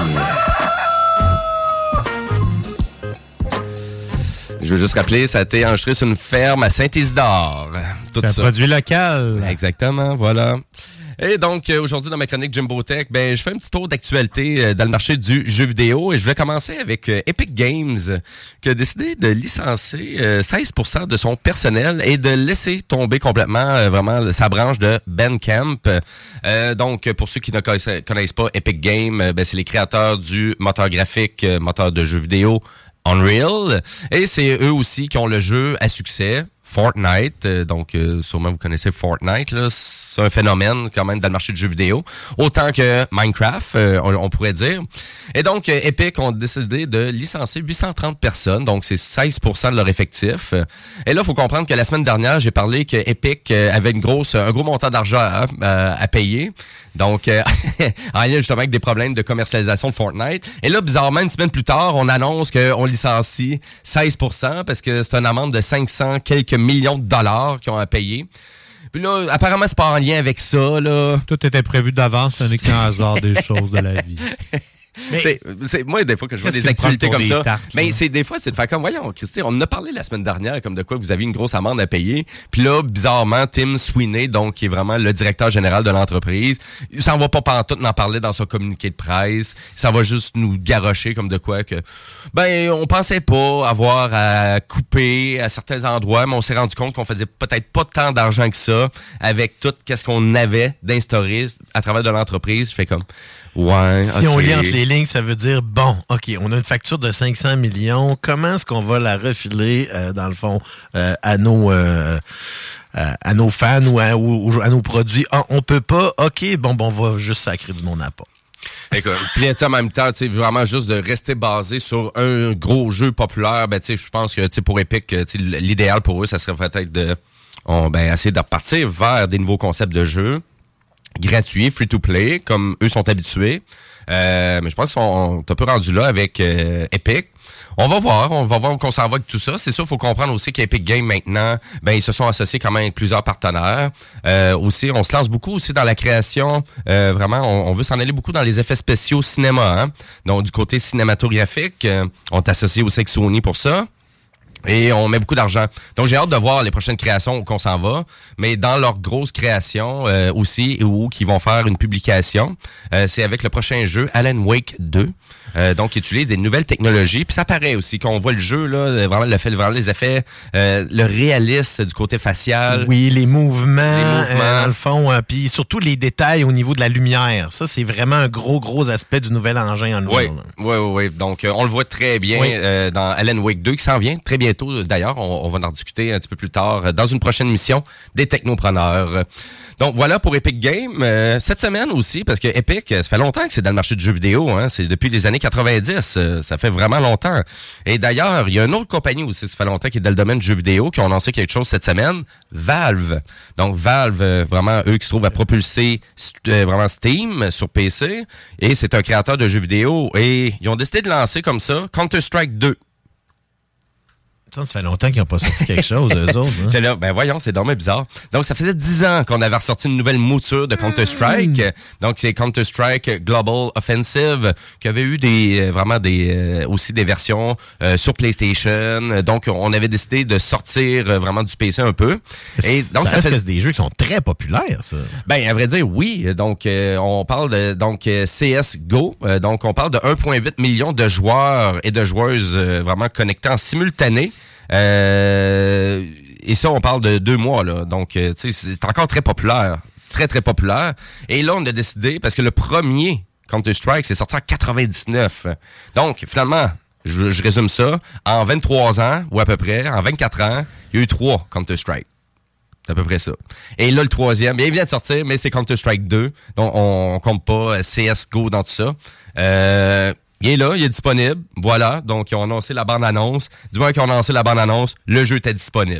yeah. Je veux juste rappeler, ça a été enregistré sur une ferme à Saint-Isidore. Tout c'est un ça. produit local. Exactement, voilà. Et donc, euh, aujourd'hui, dans ma chronique Jimbo Tech, ben, je fais un petit tour d'actualité euh, dans le marché du jeu vidéo et je vais commencer avec euh, Epic Games qui a décidé de licencier euh, seize pour cent de son personnel et de laisser tomber complètement euh, vraiment sa branche de Bandcamp. Euh, donc, pour ceux qui ne connaissent, connaissent pas Epic Games, euh, ben, c'est les créateurs du moteur graphique, euh, moteur de jeux vidéo Unreal. Et c'est eux aussi qui ont le jeu à succès. Fortnite, euh, donc euh, sûrement vous connaissez Fortnite, là, c'est un phénomène quand même dans le marché du jeu vidéo, autant que Minecraft, euh, on, on pourrait dire. Et donc, euh, Epic ont décidé de licencier huit cent trente personnes, donc c'est seize pour cent de leur effectif. Et là, il faut comprendre que la semaine dernière, j'ai parlé que Epic euh, avait une grosse, un gros montant d'argent à, à, à payer, donc euh, en lien justement avec des problèmes de commercialisation de Fortnite. Et là, bizarrement, une semaine plus tard, on annonce qu'on licencie seize pour cent parce que c'est une amende de cinq cents quelques millions de dollars qu'ils ont à payer. Puis là, apparemment, c'est pas en lien avec ça, là. Tout était prévu d'avance, ce n'est qu'un hasard des choses de la vie. Mais c'est, c'est, moi, des fois, que je vois des actualités comme ça, tartes, mais c'est des fois, c'est de faire comme, voyons, Christy, on en a parlé la semaine dernière, comme de quoi vous aviez une grosse amende à payer. Puis là, bizarrement, Tim Sweeney, donc, qui est vraiment le directeur général de l'entreprise, il s'en va pas pantoute n'en parler dans son communiqué de presse. Ça va juste nous garrocher comme de quoi que, ben, on pensait pas avoir à couper à certains endroits, mais on s'est rendu compte qu'on faisait peut-être pas tant d'argent que ça avec tout qu'est-ce qu'on avait d'instaurer à travers de l'entreprise. Fait comme, ouais, si okay. on lit entre les lignes, ça veut dire, bon, OK, on a une facture de cinq cents millions. Comment est-ce qu'on va la refiler, euh, dans le fond, euh, à nos euh, à nos fans ou à, ou à nos produits? Ah, on peut pas. OK, bon, bon, on va juste sacrer du monde à pas. Écoute, puis en même temps, tu sais, vraiment juste de rester basé sur un gros jeu populaire, ben tu sais, je pense que tu sais pour Epic, tu sais, l'idéal pour eux, ça serait peut-être de on, ben essayer de repartir vers des nouveaux concepts de jeux gratuits, free to play, comme eux sont habitués. Euh, mais je pense qu'on est un peu rendu là avec euh, Epic. On va voir, on va voir qu'on s'en va avec tout ça. C'est sûr, il faut comprendre aussi qu'Epic Games, maintenant, ben ils se sont associés quand même avec plusieurs partenaires. Euh, aussi, on se lance beaucoup aussi dans la création. Euh, vraiment, on, on veut s'en aller beaucoup dans les effets spéciaux cinéma. Hein? Donc, du côté cinématographique, euh, on est associé aussi avec Sony pour ça. Et on met beaucoup d'argent. Donc, j'ai hâte de voir les prochaines créations où qu'on s'en va. Mais dans leurs grosses créations euh, aussi, où qui vont faire une publication, euh, c'est avec le prochain jeu, Alan Wake deux. Euh, donc, ils utilisent des nouvelles technologies. Puis ça paraît aussi qu'on voit le jeu, là, vraiment, le fait, vraiment les effets, euh, le réalisme du côté facial. Oui, les mouvements, les mouvements. Euh, dans le fond. Euh, puis surtout les détails au niveau de la lumière. Ça, c'est vraiment un gros, gros aspect du nouvel engin Unreal. Oui, oui, oui, oui. Donc, euh, on le voit très bien oui. euh, dans Alan Wake deux, qui s'en vient très bientôt. D'ailleurs, on, on va en discuter un petit peu plus tard euh, dans une prochaine mission des technopreneurs. Donc, voilà pour Epic Games. Euh, cette semaine aussi, parce que Epic, ça fait longtemps que c'est dans le marché du jeu vidéo. Hein, c'est depuis les années quatre-vingt-dix. Euh, ça fait vraiment longtemps. Et d'ailleurs, il y a une autre compagnie aussi, ça fait longtemps, qui est dans le domaine du jeu vidéo, qui ont lancé quelque chose cette semaine. Valve. Donc, Valve, euh, vraiment, eux qui se trouvent à propulser euh, vraiment Steam sur P C. Et c'est un créateur de jeux vidéo. Et ils ont décidé de lancer comme ça Counter-Strike deux. Ça, ça fait longtemps qu'ils n'ont pas sorti quelque chose, eux autres. Hein? Là, ben voyons, c'est dommage bizarre. Donc, ça faisait dix ans qu'on avait ressorti une nouvelle mouture de Counter-Strike. Mmh. Donc, c'est Counter-Strike Global Offensive, qui avait eu des euh, vraiment des euh, aussi des versions euh, sur PlayStation. Donc, on avait décidé de sortir euh, vraiment du P C un peu. Et donc, ça, ça fait des jeux qui sont très populaires, ça. Ben, à vrai dire, oui. Donc, euh, on parle de donc euh, C S G O. Euh, donc, on parle de un virgule huit million de joueurs et de joueuses euh, vraiment connectés en simultané. Euh, et ça, on parle de deux mois, là. Donc, euh, tu sais, c'est encore très populaire. Très, très populaire. Et là, on a décidé, parce que le premier Counter-Strike, c'est sorti en quatre-vingt-dix-neuf. Donc, finalement, je, je résume ça. En vingt-trois ans, ou à peu près, en vingt-quatre ans, il y a eu trois Counter-Strike. C'est à peu près ça. Et là, le troisième, bien, il vient de sortir, mais c'est Counter-Strike deux. Donc, on, on compte pas C S G O dans tout ça. Euh... Il est là, il est disponible. Voilà. Donc, ils ont annoncé la bande-annonce. Du moment qu'ils ont annoncé la bande-annonce, le jeu était disponible.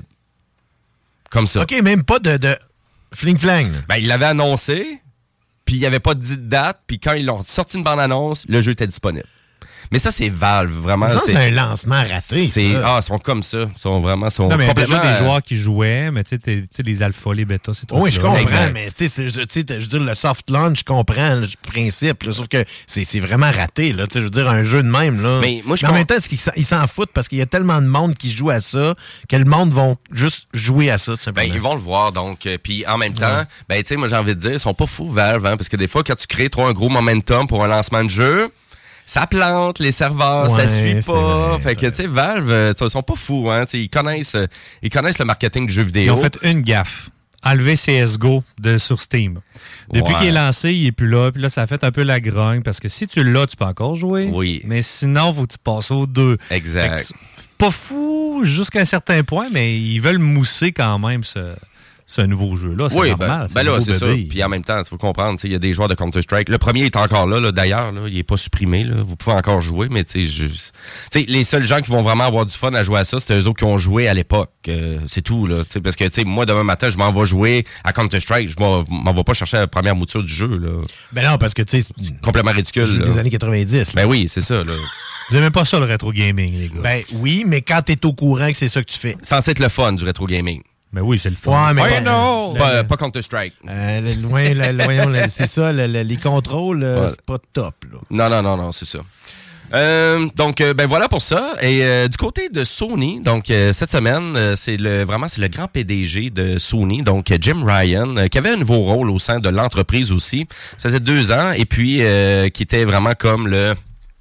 Comme ça. OK, même pas de, de fling-flang. Ben, ils l'avaient annoncé, puis il n'y avait pas de date, puis quand ils l'ont sorti une bande-annonce, le jeu était disponible. Mais ça, c'est Valve, vraiment. Ça, c'est, c'est un lancement raté, c'est, ça. Ah, ils sont comme ça. Ils sont vraiment... Sont non, mais complètement... il y a déjà des joueurs qui jouaient, mais tu sais, les alphas, les bêtas, c'est tout ça. Oui, je comprends, exact. Mais tu sais, je veux dire, le soft launch, je comprends le principe, là, sauf que c'est, c'est vraiment raté, là. Je veux dire, un jeu de même, là. Mais, moi, je mais en même temps, est-ce qu'ils s'en, ils s'en foutent parce qu'il y a tellement de monde qui joue à ça que le monde va juste jouer à ça, tout simplement. Ben, ils vont le voir, donc. Euh, puis en même temps, ouais. ben, tu sais, moi, j'ai envie de dire, ils sont pas fous, Valve, hein, parce que des fois, quand tu crées trop un gros momentum pour un lancement de jeu, ça plante, les serveurs, ouais, ça suit pas. Vrai, fait que, tu sais, Valve, ils sont pas fous, hein. Ils connaissent, ils connaissent le marketing du jeu vidéo. Ils ont fait une gaffe. Enlever C S G O de, sur Steam. Depuis ouais. qu'il est lancé, il est plus là. Puis là, ça a fait un peu la grogne. Parce que si tu l'as, tu peux encore jouer. Oui. Mais sinon, faut que tu passes aux deux. Exact. Pas fou jusqu'à un certain point, mais ils veulent mousser quand même ce... C'est un nouveau jeu, là. C'est oui, normal. Ben, c'est ben là, c'est bébé. ça. Puis en même temps, il faut comprendre, il y a des joueurs de Counter-Strike. Le premier est encore là, là d'ailleurs. Là, il n'est pas supprimé. Là. Vous pouvez encore jouer, mais tu sais, les seuls gens qui vont vraiment avoir du fun à jouer à ça, c'est eux autres qui ont joué à l'époque. Euh, c'est tout, là. Parce que, tu sais, moi, demain matin, je m'en vais jouer à Counter-Strike. Je m'en, m'en vais pas chercher la première mouture du jeu, là. Ben non, parce que, tu sais, c'est complètement ridicule. Des années quatre-vingt-dix. Là. Ben oui, c'est ça, là. Vous n'aimez pas ça, le rétro gaming, les gars? Ben oui, mais quand t'es au courant que c'est ça que tu fais. Censé être le fun du rétro gaming. Mais oui, c'est le fun. Ouais, mais Ouais, bon, non! le- Pas, le- pas Counter-Strike. Euh, le- loin, le- le- voyons, le- c'est ça, le- le- les contrôles, euh, Ouais. c'est pas top. Là. Non, non, non, non, c'est ça. Euh, donc, euh, ben voilà pour ça. Et euh, du côté de Sony, donc euh, cette semaine, euh, c'est le vraiment c'est le grand P D G de Sony, donc euh, Jim Ryan, euh, qui avait un nouveau rôle au sein de l'entreprise aussi. Ça faisait deux ans, et puis euh, qui était vraiment comme le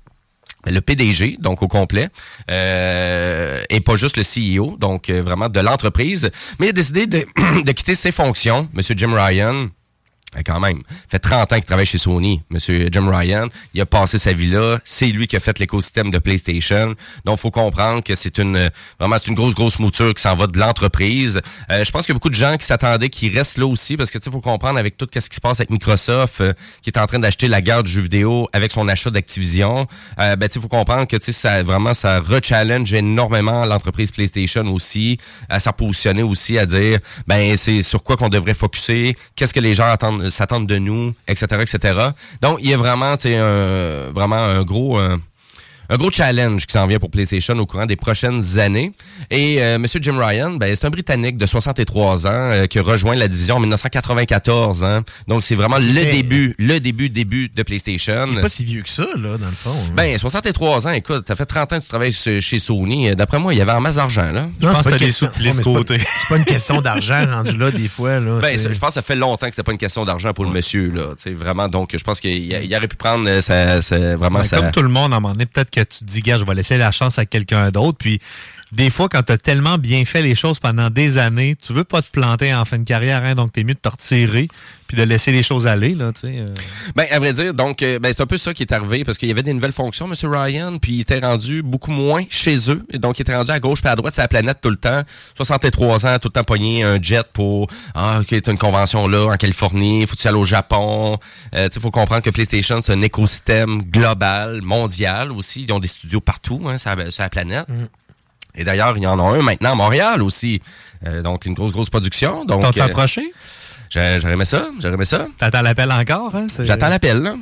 le P D G, donc au complet, euh, et pas juste le C E O, donc euh, vraiment de l'entreprise. Mais il a décidé de, de quitter ses fonctions, Monsieur Jim Ryan. Ben quand même, ça fait trente ans qu'il travaille chez Sony, Monsieur Jim Ryan. Il a passé sa vie là. C'est lui qui a fait l'écosystème de PlayStation. Donc, faut comprendre que c'est une vraiment c'est une grosse, grosse mouture qui s'en va de l'entreprise. Euh, je pense qu'il y a beaucoup de gens qui s'attendaient qu'il reste là aussi parce que tu sais, faut comprendre avec tout ce qui se passe avec Microsoft, euh, qui est en train d'acheter la guerre du jeu vidéo avec son achat d'Activision. Euh, ben, tu sais, faut comprendre que tu sais, ça vraiment ça re-challenge énormément l'entreprise PlayStation aussi, à s'en positionner aussi, à dire ben c'est sur quoi qu'on devrait focuser, qu'est-ce que les gens attendent s'attendent de nous, et cetera, et cetera. Donc, il y a vraiment, tu sais, un, vraiment un gros... Un, Un gros challenge qui s'en vient pour PlayStation au courant des prochaines années. Et euh, M. Jim Ryan, ben, c'est un Britannique de soixante-trois ans euh, qui a rejoint la division en dix-neuf cent quatre-vingt-quatorze. Hein. Donc, c'est vraiment le Mais... début, le début, début de PlayStation. Il n'est pas si vieux que ça, là, dans le fond. Hein. Ben, soixante-trois ans, écoute, ça fait trente ans que tu travailles chez Sony. D'après moi, il y avait en masse d'argent, là. Je pense que t'as des des souplés de côté. C'est pas une question d'argent rendu là, des fois. Là, ben, je pense que ça fait longtemps que c'était pas une question d'argent pour ouais. le monsieur, là. Tu sais, vraiment, donc, je pense qu'il il aurait pu prendre euh, ça, ça, vraiment ben, ça... Comme tout le monde, à un moment donné, peut-être que tu te dis, gars, je vais laisser la chance à quelqu'un d'autre. Puis, des fois, quand tu as tellement bien fait les choses pendant des années, tu veux pas te planter en fin de carrière, hein, donc t'es mieux de te retirer puis de laisser les choses aller, là, tu sais. Euh... Ben, à vrai dire, donc, euh, ben, c'est un peu ça qui est arrivé, parce qu'il y avait des nouvelles fonctions, M. Ryan, puis il était rendu beaucoup moins chez eux, et donc il était rendu à gauche puis à droite de la planète tout le temps, soixante-trois ans, tout le temps pogné un jet pour, ah, ok, t'as une convention là, en Californie, faut-tu aller au Japon, euh, tu sais, faut comprendre que PlayStation, c'est un écosystème global, mondial aussi, ils ont des studios partout, hein, sur la, sur la planète. Mm. Et d'ailleurs, il y en a un maintenant à Montréal aussi, euh, donc une grosse, grosse production. Donc, t'as-tu approché? Euh, J'aurais aimé ça, j'aurais aimé ça. T'attends l'appel encore, hein? C'est... J'attends l'appel, là.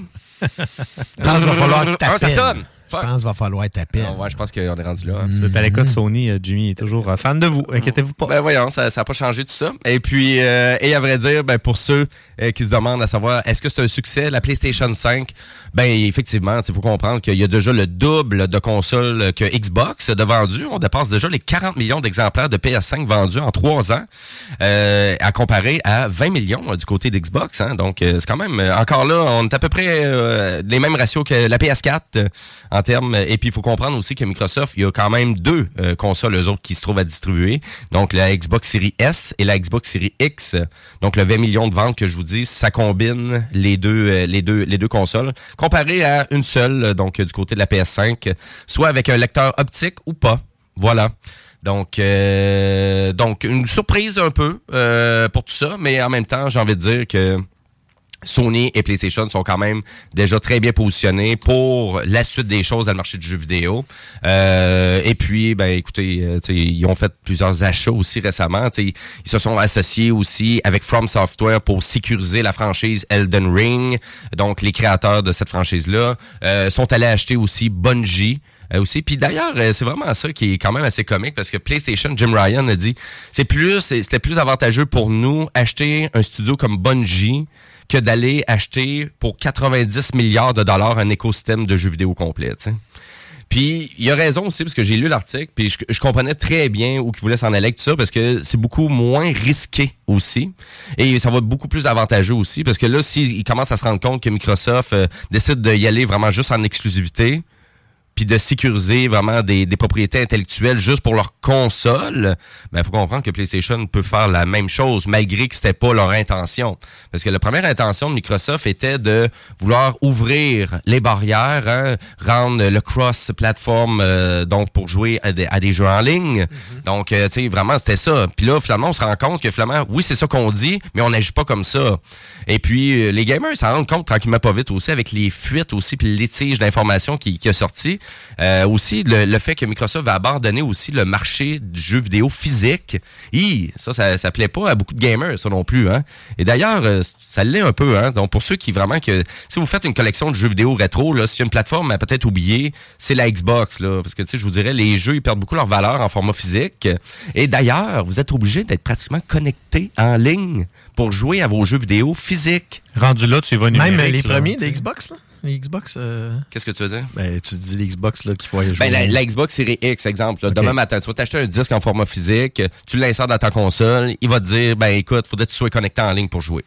Je pense qu'il va falloir que t'appelles. Ah, ça sonne! Je pense qu'il va falloir t'appeler. Ouais, je pense qu'on est rendu là. Hein. Mm-hmm. C'est à l'école Sony, Jimmy est toujours fan de vous. Inquiétez-vous pas. Ben voyons, ça n'a pas changé tout ça. Et puis, euh, et à vrai dire, ben pour ceux euh, qui se demandent à savoir, est-ce que c'est un succès, la PlayStation cinq? Ben effectivement, il faut comprendre qu'il y a déjà le double de consoles que Xbox de vendus. On dépasse déjà les quarante millions d'exemplaires de P S cinq vendus en trois ans, euh, à comparer à vingt millions euh, du côté d'Xbox. Hein. Donc, euh, c'est quand même, euh, encore là, on est à peu près euh, les mêmes ratios que la P S quatre euh, en termes. Et puis, il faut comprendre aussi que Microsoft, il y a quand même deux euh, consoles, eux autres, qui se trouvent à distribuer. Donc, la Xbox Series S et la Xbox Series X. Donc, le vingt millions de ventes que je vous dis, ça combine les deux, euh, les deux, les deux consoles, comparé à une seule, donc du côté de la P S cinq, soit avec un lecteur optique ou pas. Voilà. Donc, euh, donc une surprise un peu euh, pour tout ça, mais en même temps, j'ai envie de dire que Sony et PlayStation sont quand même déjà très bien positionnés pour la suite des choses dans le marché du jeu vidéo. Euh, et puis, ben écoutez, euh, ils ont fait plusieurs achats aussi récemment. Ils se sont associés aussi avec From Software pour sécuriser la franchise Elden Ring. Donc, les créateurs de cette franchise-là euh, sont allés acheter aussi Bungie. Euh, aussi. Puis d'ailleurs, euh, c'est vraiment ça qui est quand même assez comique parce que PlayStation, Jim Ryan a dit, c'est plus, c'était plus avantageux pour nous acheter un studio comme Bungie que d'aller acheter pour quatre-vingt-dix milliards de dollars un écosystème de jeux vidéo complet, tu sais. Puis, il a raison aussi, parce que j'ai lu l'article, puis je, je comprenais très bien où il voulait s'en aller avec tout ça, parce que c'est beaucoup moins risqué aussi. Et ça va être beaucoup plus avantageux aussi, parce que là, s'il commence à se rendre compte que Microsoft euh, décide d'y aller vraiment juste en exclusivité, puis de sécuriser vraiment des, des propriétés intellectuelles juste pour leur console, ben, il faut comprendre que PlayStation peut faire la même chose, malgré que c'était pas leur intention. Parce que la première intention de Microsoft était de vouloir ouvrir les barrières, hein, rendre le cross-platform, euh, donc pour jouer à des, à des jeux en ligne. Mm-hmm. Donc, euh, tu sais, vraiment, c'était ça. Puis là, finalement, on se rend compte que finalement, oui, c'est ça qu'on dit, mais on n'agit pas comme ça. Et puis, les gamers s'en rendent compte tranquillement pas vite aussi, avec les fuites aussi, puis le litige d'informations qui, qui a sorti. Euh, aussi, le, le fait que Microsoft va abandonner aussi le marché du jeu vidéo physique. Hi, ça, ça, ça plaît pas à beaucoup de gamers, ça non plus. Hein. Et d'ailleurs, euh, ça l'est un peu. Hein. Donc, pour ceux qui vraiment que si vous faites une collection de jeux vidéo rétro, là, s'il y a une plateforme à peut-être oublier, c'est la Xbox, là, parce que tu sais, je vous dirais, les jeux ils perdent beaucoup leur valeur en format physique. Et d'ailleurs, vous êtes obligé d'être pratiquement connecté en ligne pour jouer à vos jeux vidéo physiques. Rendu là, tu vas numérique. Même les là, premiers de Xbox, là? Les Xbox. Euh... Qu'est-ce que tu faisais? Ben, tu dis les Xbox là, qu'il faut aller jouer. Ben, la, la Xbox Series X, exemple. Là, okay. Demain matin, tu vas t'acheter un disque en format physique, tu l'insères dans ta console, il va te dire, ben écoute, faudrait que tu sois connecté en ligne pour jouer.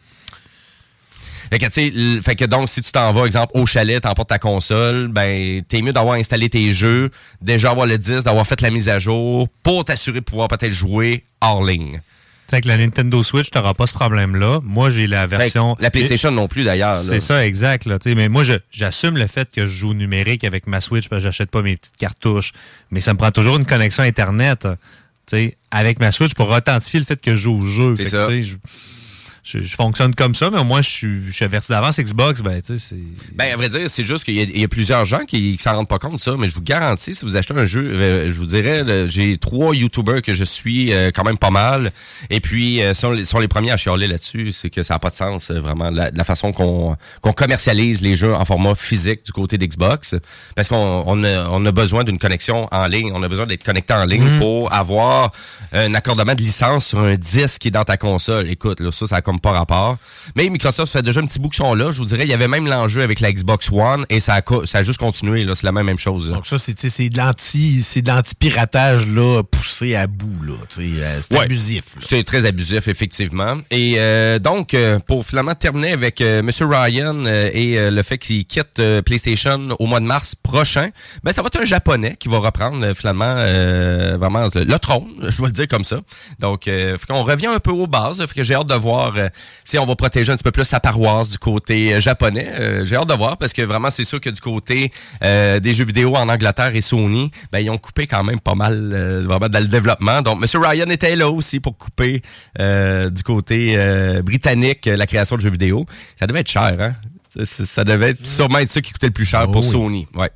Fait que, tu sais, fait que donc, si tu t'en vas, exemple, au chalet, t'emportes ta console, ben, t'es mieux d'avoir installé tes jeux, déjà avoir le disque, d'avoir fait la mise à jour pour t'assurer de pouvoir peut-être jouer hors ligne. C'est avec la Nintendo Switch, tu n'auras pas ce problème-là. Moi, j'ai la version... La PlayStation non plus, d'ailleurs. C'est ça, exact. Là, mais moi, je, j'assume le fait que je joue numérique avec ma Switch parce que j'achète pas mes petites cartouches. Mais ça me prend toujours une connexion Internet t'sais, avec ma Switch pour authentifier le fait que je joue au jeu. C'est fait ça. Que, je, je, je fonctionne comme ça, mais au moins, je suis, je suis averti d'avance. Xbox, ben, tu sais, c'est... Ben, à vrai dire, c'est juste qu'il y a, il y a plusieurs gens qui, qui s'en rendent pas compte de ça, mais je vous garantis, si vous achetez un jeu, euh, je vous dirais, là, j'ai trois YouTubers que je suis euh, quand même pas mal, et puis, euh, sont, les, sont les premiers à chialer là-dessus, c'est que ça n'a pas de sens, euh, vraiment, la, la façon qu'on, qu'on commercialise les jeux en format physique du côté d'Xbox, parce qu'on on a, on a besoin d'une connexion en ligne, on a besoin d'être connecté en ligne mmh. pour avoir un accordement de licence sur un disque qui est dans ta console. Écoute, là, ça, ça a comme pas rapport. Mais Microsoft fait déjà un petit bout qu'ils sont là. Je vous dirais, il y avait même l'enjeu avec la Xbox One et ça a, ça a juste continué. Là, c'est la même, même chose. Là. Donc ça, c'est, c'est de l'anti, c'est de l'anti-piratage là, poussé à bout. Là. Euh, c'est ouais, abusif. Là. C'est très abusif, effectivement. Et euh, donc, euh, pour finalement terminer avec euh, M. Ryan euh, et euh, le fait qu'il quitte euh, PlayStation au mois de mars prochain, ben ça va être un Japonais qui va reprendre euh, finalement euh, vraiment le, le trône, je vais le dire comme ça. Donc, euh, fait qu'on revient un peu aux bases. Fait que j'ai hâte de voir euh, si on va protéger un petit peu plus sa paroisse du côté euh, japonais. Euh, j'ai hâte de voir parce que vraiment, c'est sûr que du côté euh, des jeux vidéo en Angleterre et Sony, ben ils ont coupé quand même pas mal euh, vraiment dans le développement. Donc, M. Ryan était là aussi pour couper euh, du côté euh, britannique la création de jeux vidéo. Ça devait être cher, hein? Ça, ça devait être, sûrement être ça qui coûtait le plus cher oh, pour oui. Sony. Ouais.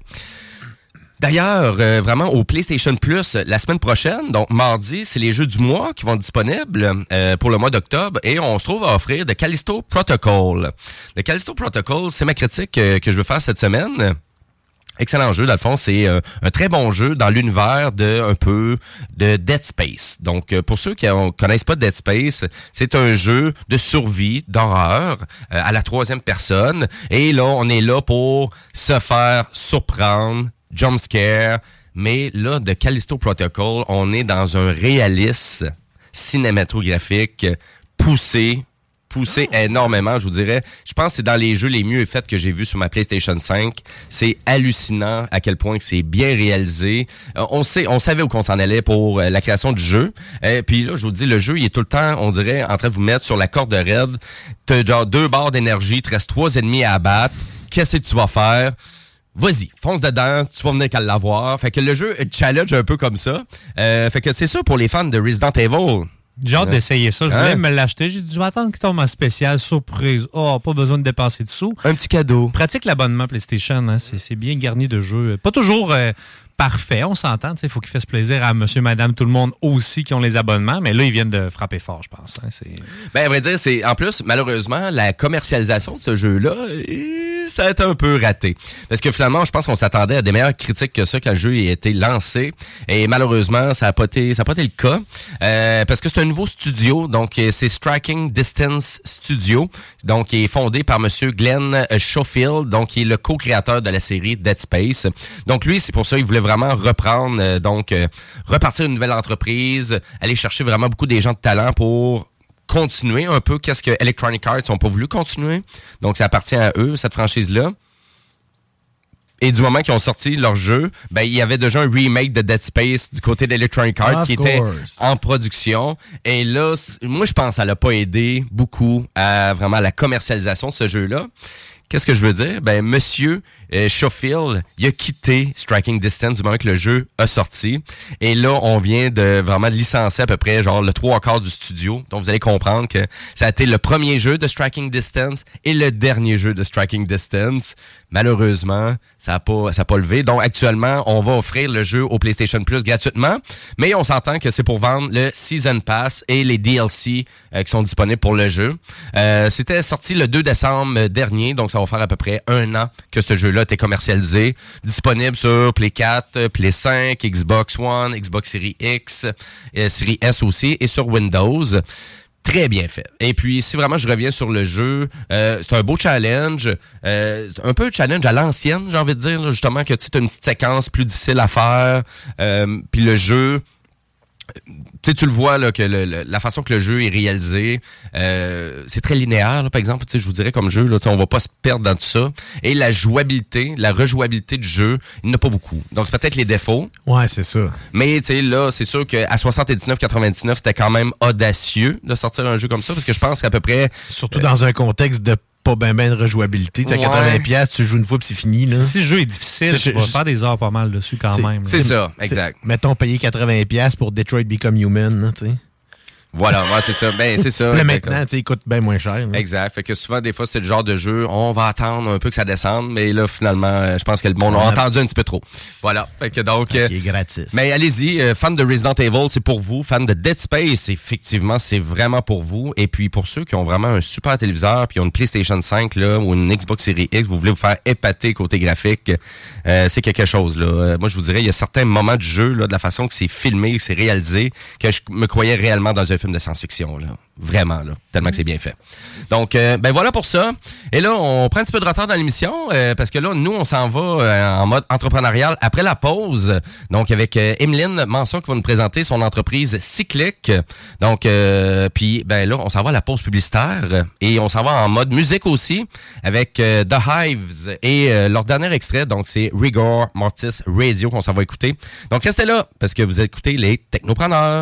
D'ailleurs, euh, vraiment, au PlayStation Plus, la semaine prochaine, donc mardi, c'est les jeux du mois qui vont être disponibles euh, pour le mois d'octobre et on se trouve à offrir The Callisto Protocol. Le Callisto Protocol, c'est ma critique euh, que je veux faire cette semaine. Excellent jeu, dans le fond, c'est euh, un très bon jeu dans l'univers de un peu de Dead Space. Donc, euh, pour ceux qui ne connaissent pas Dead Space, c'est un jeu de survie, d'horreur, euh, à la troisième personne. Et là, on est là pour se faire surprendre, jump scare, mais là, de Callisto Protocol, on est dans un réalisme cinématographique poussé, poussé énormément, je vous dirais. Je pense que c'est dans les jeux les mieux faits que j'ai vus sur ma PlayStation cinq. C'est hallucinant à quel point que c'est bien réalisé. Euh, on sait, on savait où qu'on s'en allait pour euh, la création du jeu. Euh, puis là, je vous dis, le jeu, il est tout le temps, on dirait, en train de vous mettre sur la corde raide. T'as genre deux barres d'énergie, il te reste trois ennemis à abattre. Qu'est-ce que tu vas faire? Vas-y, fonce dedans, tu vas venir qu'à l'avoir. Fait que le jeu challenge un peu comme ça. Euh, fait que c'est ça pour les fans de Resident Evil. J'ai hâte d'essayer ça. Je voulais hein? me l'acheter. J'ai dit, je vais attendre qu'il tombe en spécial, surprise. Oh, pas besoin de dépenser de sous. Un petit cadeau. Pratique l'abonnement PlayStation. Hein? C'est, c'est bien garni de jeux. Pas toujours euh, parfait, on s'entend. Il faut qu'il fasse plaisir à monsieur, madame, tout le monde aussi qui ont les abonnements. Mais là, ils viennent de frapper fort, je pense. Hein? C'est... Ben, à vrai dire, c'est en plus, malheureusement, la commercialisation de ce jeu-là, ça a été un peu raté. Parce que finalement, je pense qu'on s'attendait à des meilleures critiques que ça quand le jeu a été lancé. Et malheureusement, ça n'a pas été, ça a pas été le cas. Euh, parce que c'est un nouveau studio. Donc, c'est Striking Distance Studio. Donc, qui est fondé par monsieur Glenn Schofield. Donc, qui est le co-créateur de la série Dead Space. Donc, lui, c'est pour ça qu'il voulait vraiment reprendre, euh, donc, euh, repartir une nouvelle entreprise, aller chercher vraiment beaucoup des gens de talent pour continuer un peu qu'est-ce que Electronic Arts n'ont pas voulu continuer. Donc, ça appartient à eux, cette franchise-là. Et du moment qu'ils ont sorti leur jeu, ben il y avait déjà un remake de Dead Space du côté d'Electronic Arts qui était en production. Et là, moi, je pense que ça l'a pas aidé beaucoup à vraiment la commercialisation de ce jeu-là. Qu'est-ce que je veux dire? Ben, monsieur euh, Schofield, il a quitté Striking Distance du moment que le jeu a sorti. Et là, on vient de vraiment licencier à peu près genre le trois quarts du studio. Donc, vous allez comprendre que ça a été le premier jeu de Striking Distance et le dernier jeu de Striking Distance. Malheureusement, ça n'a pas, ça a pas levé. Donc, actuellement, on va offrir le jeu au PlayStation Plus gratuitement. Mais on s'entend que c'est pour vendre le Season Pass et les D L C euh, qui sont disponibles pour le jeu. Euh, c'était sorti le deux décembre dernier. Donc, ça va faire à peu près un an que ce jeu-là était commercialisé. Disponible sur Play quatre, Play cinq, Xbox One, Xbox Series X, euh, Series S aussi et sur Windows. Très bien fait. Et puis, si vraiment je reviens sur le jeu, euh, c'est un beau challenge. Euh, un peu challenge à l'ancienne, j'ai envie de dire. Là, justement, que tu as une petite séquence plus difficile à faire. Euh, puis le jeu... Tu sais, tu le vois là, que le, le, la façon que le jeu est réalisé, euh, c'est très linéaire, là, par exemple. Tu sais, je vous dirais comme jeu, là, on va pas se perdre dans tout ça. Et la jouabilité, la rejouabilité du jeu, il n'y en a pas beaucoup. Donc, c'est peut-être les défauts. Ouais, c'est ça. Mais tu sais, là, c'est sûr qu'à soixante-dix-neuf quatre-vingt-dix-neuf, c'était quand même audacieux de sortir un jeu comme ça, parce que je pense qu'à peu près... Surtout euh, dans un contexte de pas bien ben de rejouabilité. Tu sais, à quatre-vingts dollars, tu joues une fois puis c'est fini. Là. Si le jeu est difficile, tu vas faire des heures pas mal dessus quand même. C'est ça, exact. Mettons payer quatre-vingts dollars pour Detroit Become Human. Tu sais. Voilà, ouais, c'est ça. Ben, c'est ça. Là, maintenant, tu sais, il coûte bien moins cher. Là. Exact. Fait que souvent, des fois, c'est le genre de jeu, on va attendre un peu que ça descende, mais là, finalement, je pense que le monde a entendu un petit peu trop. Voilà. Fait que donc. Qui est gratis. Mais allez-y, euh, fan de Resident Evil, c'est pour vous. Fan de Dead Space, effectivement, c'est vraiment pour vous. Et puis, pour ceux qui ont vraiment un super téléviseur, puis ont une PlayStation cinq, là, ou une Xbox Series X, vous voulez vous faire épater côté graphique, euh, c'est quelque chose, là. Euh, moi, je vous dirais, il y a certains moments du jeu, là, de la façon que c'est filmé, que c'est réalisé, que je me croyais réellement dans un film de science-fiction, là. Vraiment, là. Tellement que c'est bien fait. Donc, euh, ben voilà pour ça. Et là, on prend un petit peu de retard dans l'émission, euh, parce que là, nous, on s'en va euh, en mode entrepreneurial après la pause. Donc, avec euh, Emeline Manson qui va nous présenter son entreprise Cyclic. Donc, euh, puis, ben là, on s'en va à la pause publicitaire et on s'en va en mode musique aussi avec euh, The Hives et euh, leur dernier extrait. Donc, c'est Rigor Mortis Radio qu'on s'en va écouter. Donc, restez là parce que vous écoutez les Technopreneurs.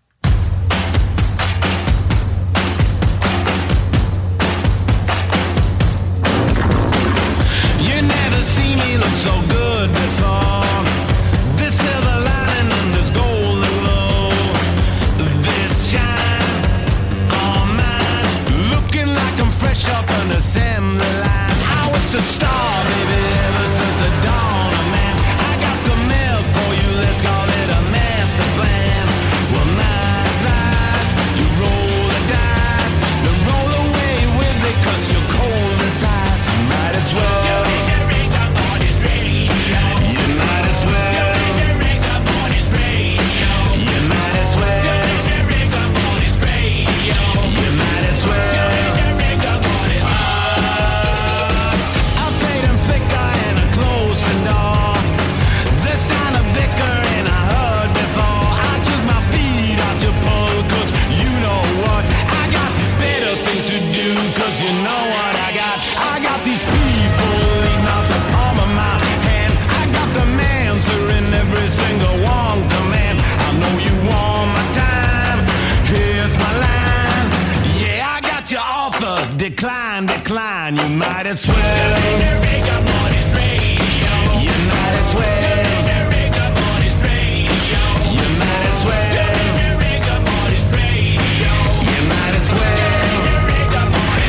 So good before this silver lining and this golden glow, this shine on mine, looking like I'm fresh off an assembly line. I was a star, baby, ever since the dawn of man. I got some milk for you, let's call it a master plan. Well, my advice, you roll the dice, then roll away with it, cause you're cold inside. You might as well. Decline, decline, you might as well. You might as well. You might as well. You might as well.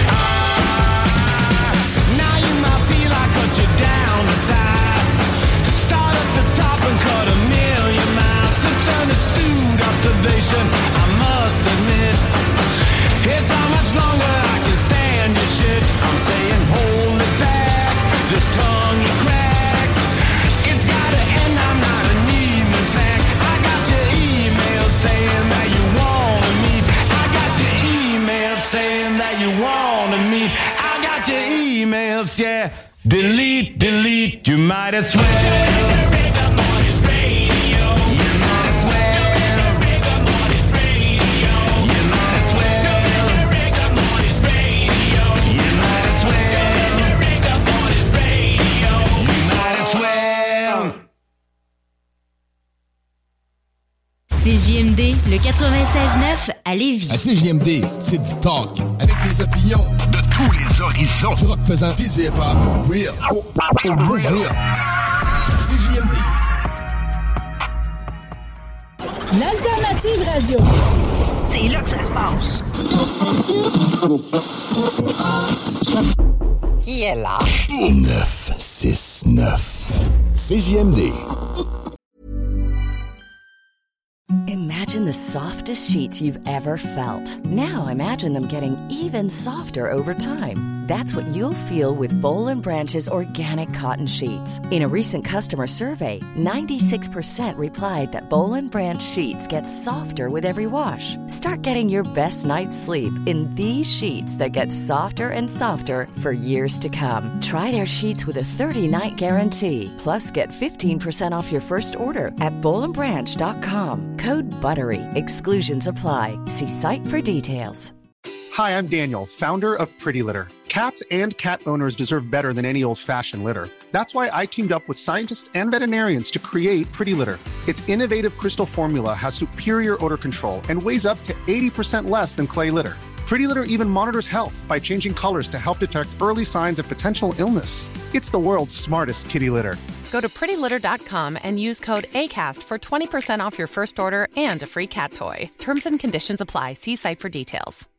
Ah, now you might feel I cut you down to size. Start at the top and cut a million miles. It's an astute observation, I must admit. Here's how much longer I can stand your shit. I'm saying hold it back, this tongue you crack. It's gotta end, I'm not an evening snack. I got your email saying that you wanna meet. I got your email saying that you wanna meet. I got your emails, yeah. Delete, delete, you might as well. C J M D, le quatre-vingt-seize neuf à Lévis. À C J M D, c'est du talk. Avec Des opinions de tous les horizons. Du rock pesant pis du hip-hop. Real. Oh, oh, real. Real. C J M D. L'alternative radio. C'est là que ça se passe. Qui est là? neuf six neuf. C J M D. Imagine the softest sheets you've ever felt. Now imagine them getting even softer over time. That's what you'll feel with Boll and Branch's organic cotton sheets. In a recent customer survey, ninety-six percent replied that Boll and Branch sheets get softer with every wash. Start getting your best night's sleep in these sheets that get softer and softer for years to come. Try their sheets with a thirty-night guarantee. Plus, get fifteen percent off your first order at boll and branch dot com. Code BUTTERY. Exclusions apply. See site for details. Hi, I'm Daniel, founder of Pretty Litter. Cats and cat owners deserve better than any old-fashioned litter. That's why I teamed up with scientists and veterinarians to create Pretty Litter. Its innovative crystal formula has superior odor control and weighs up to eighty percent less than clay litter. Pretty Litter even monitors health by changing colors to help detect early signs of potential illness. It's the world's smartest kitty litter. Go to pretty litter dot com and use code ACAST for twenty percent off your first order and a free cat toy. Terms and conditions apply. See site for details.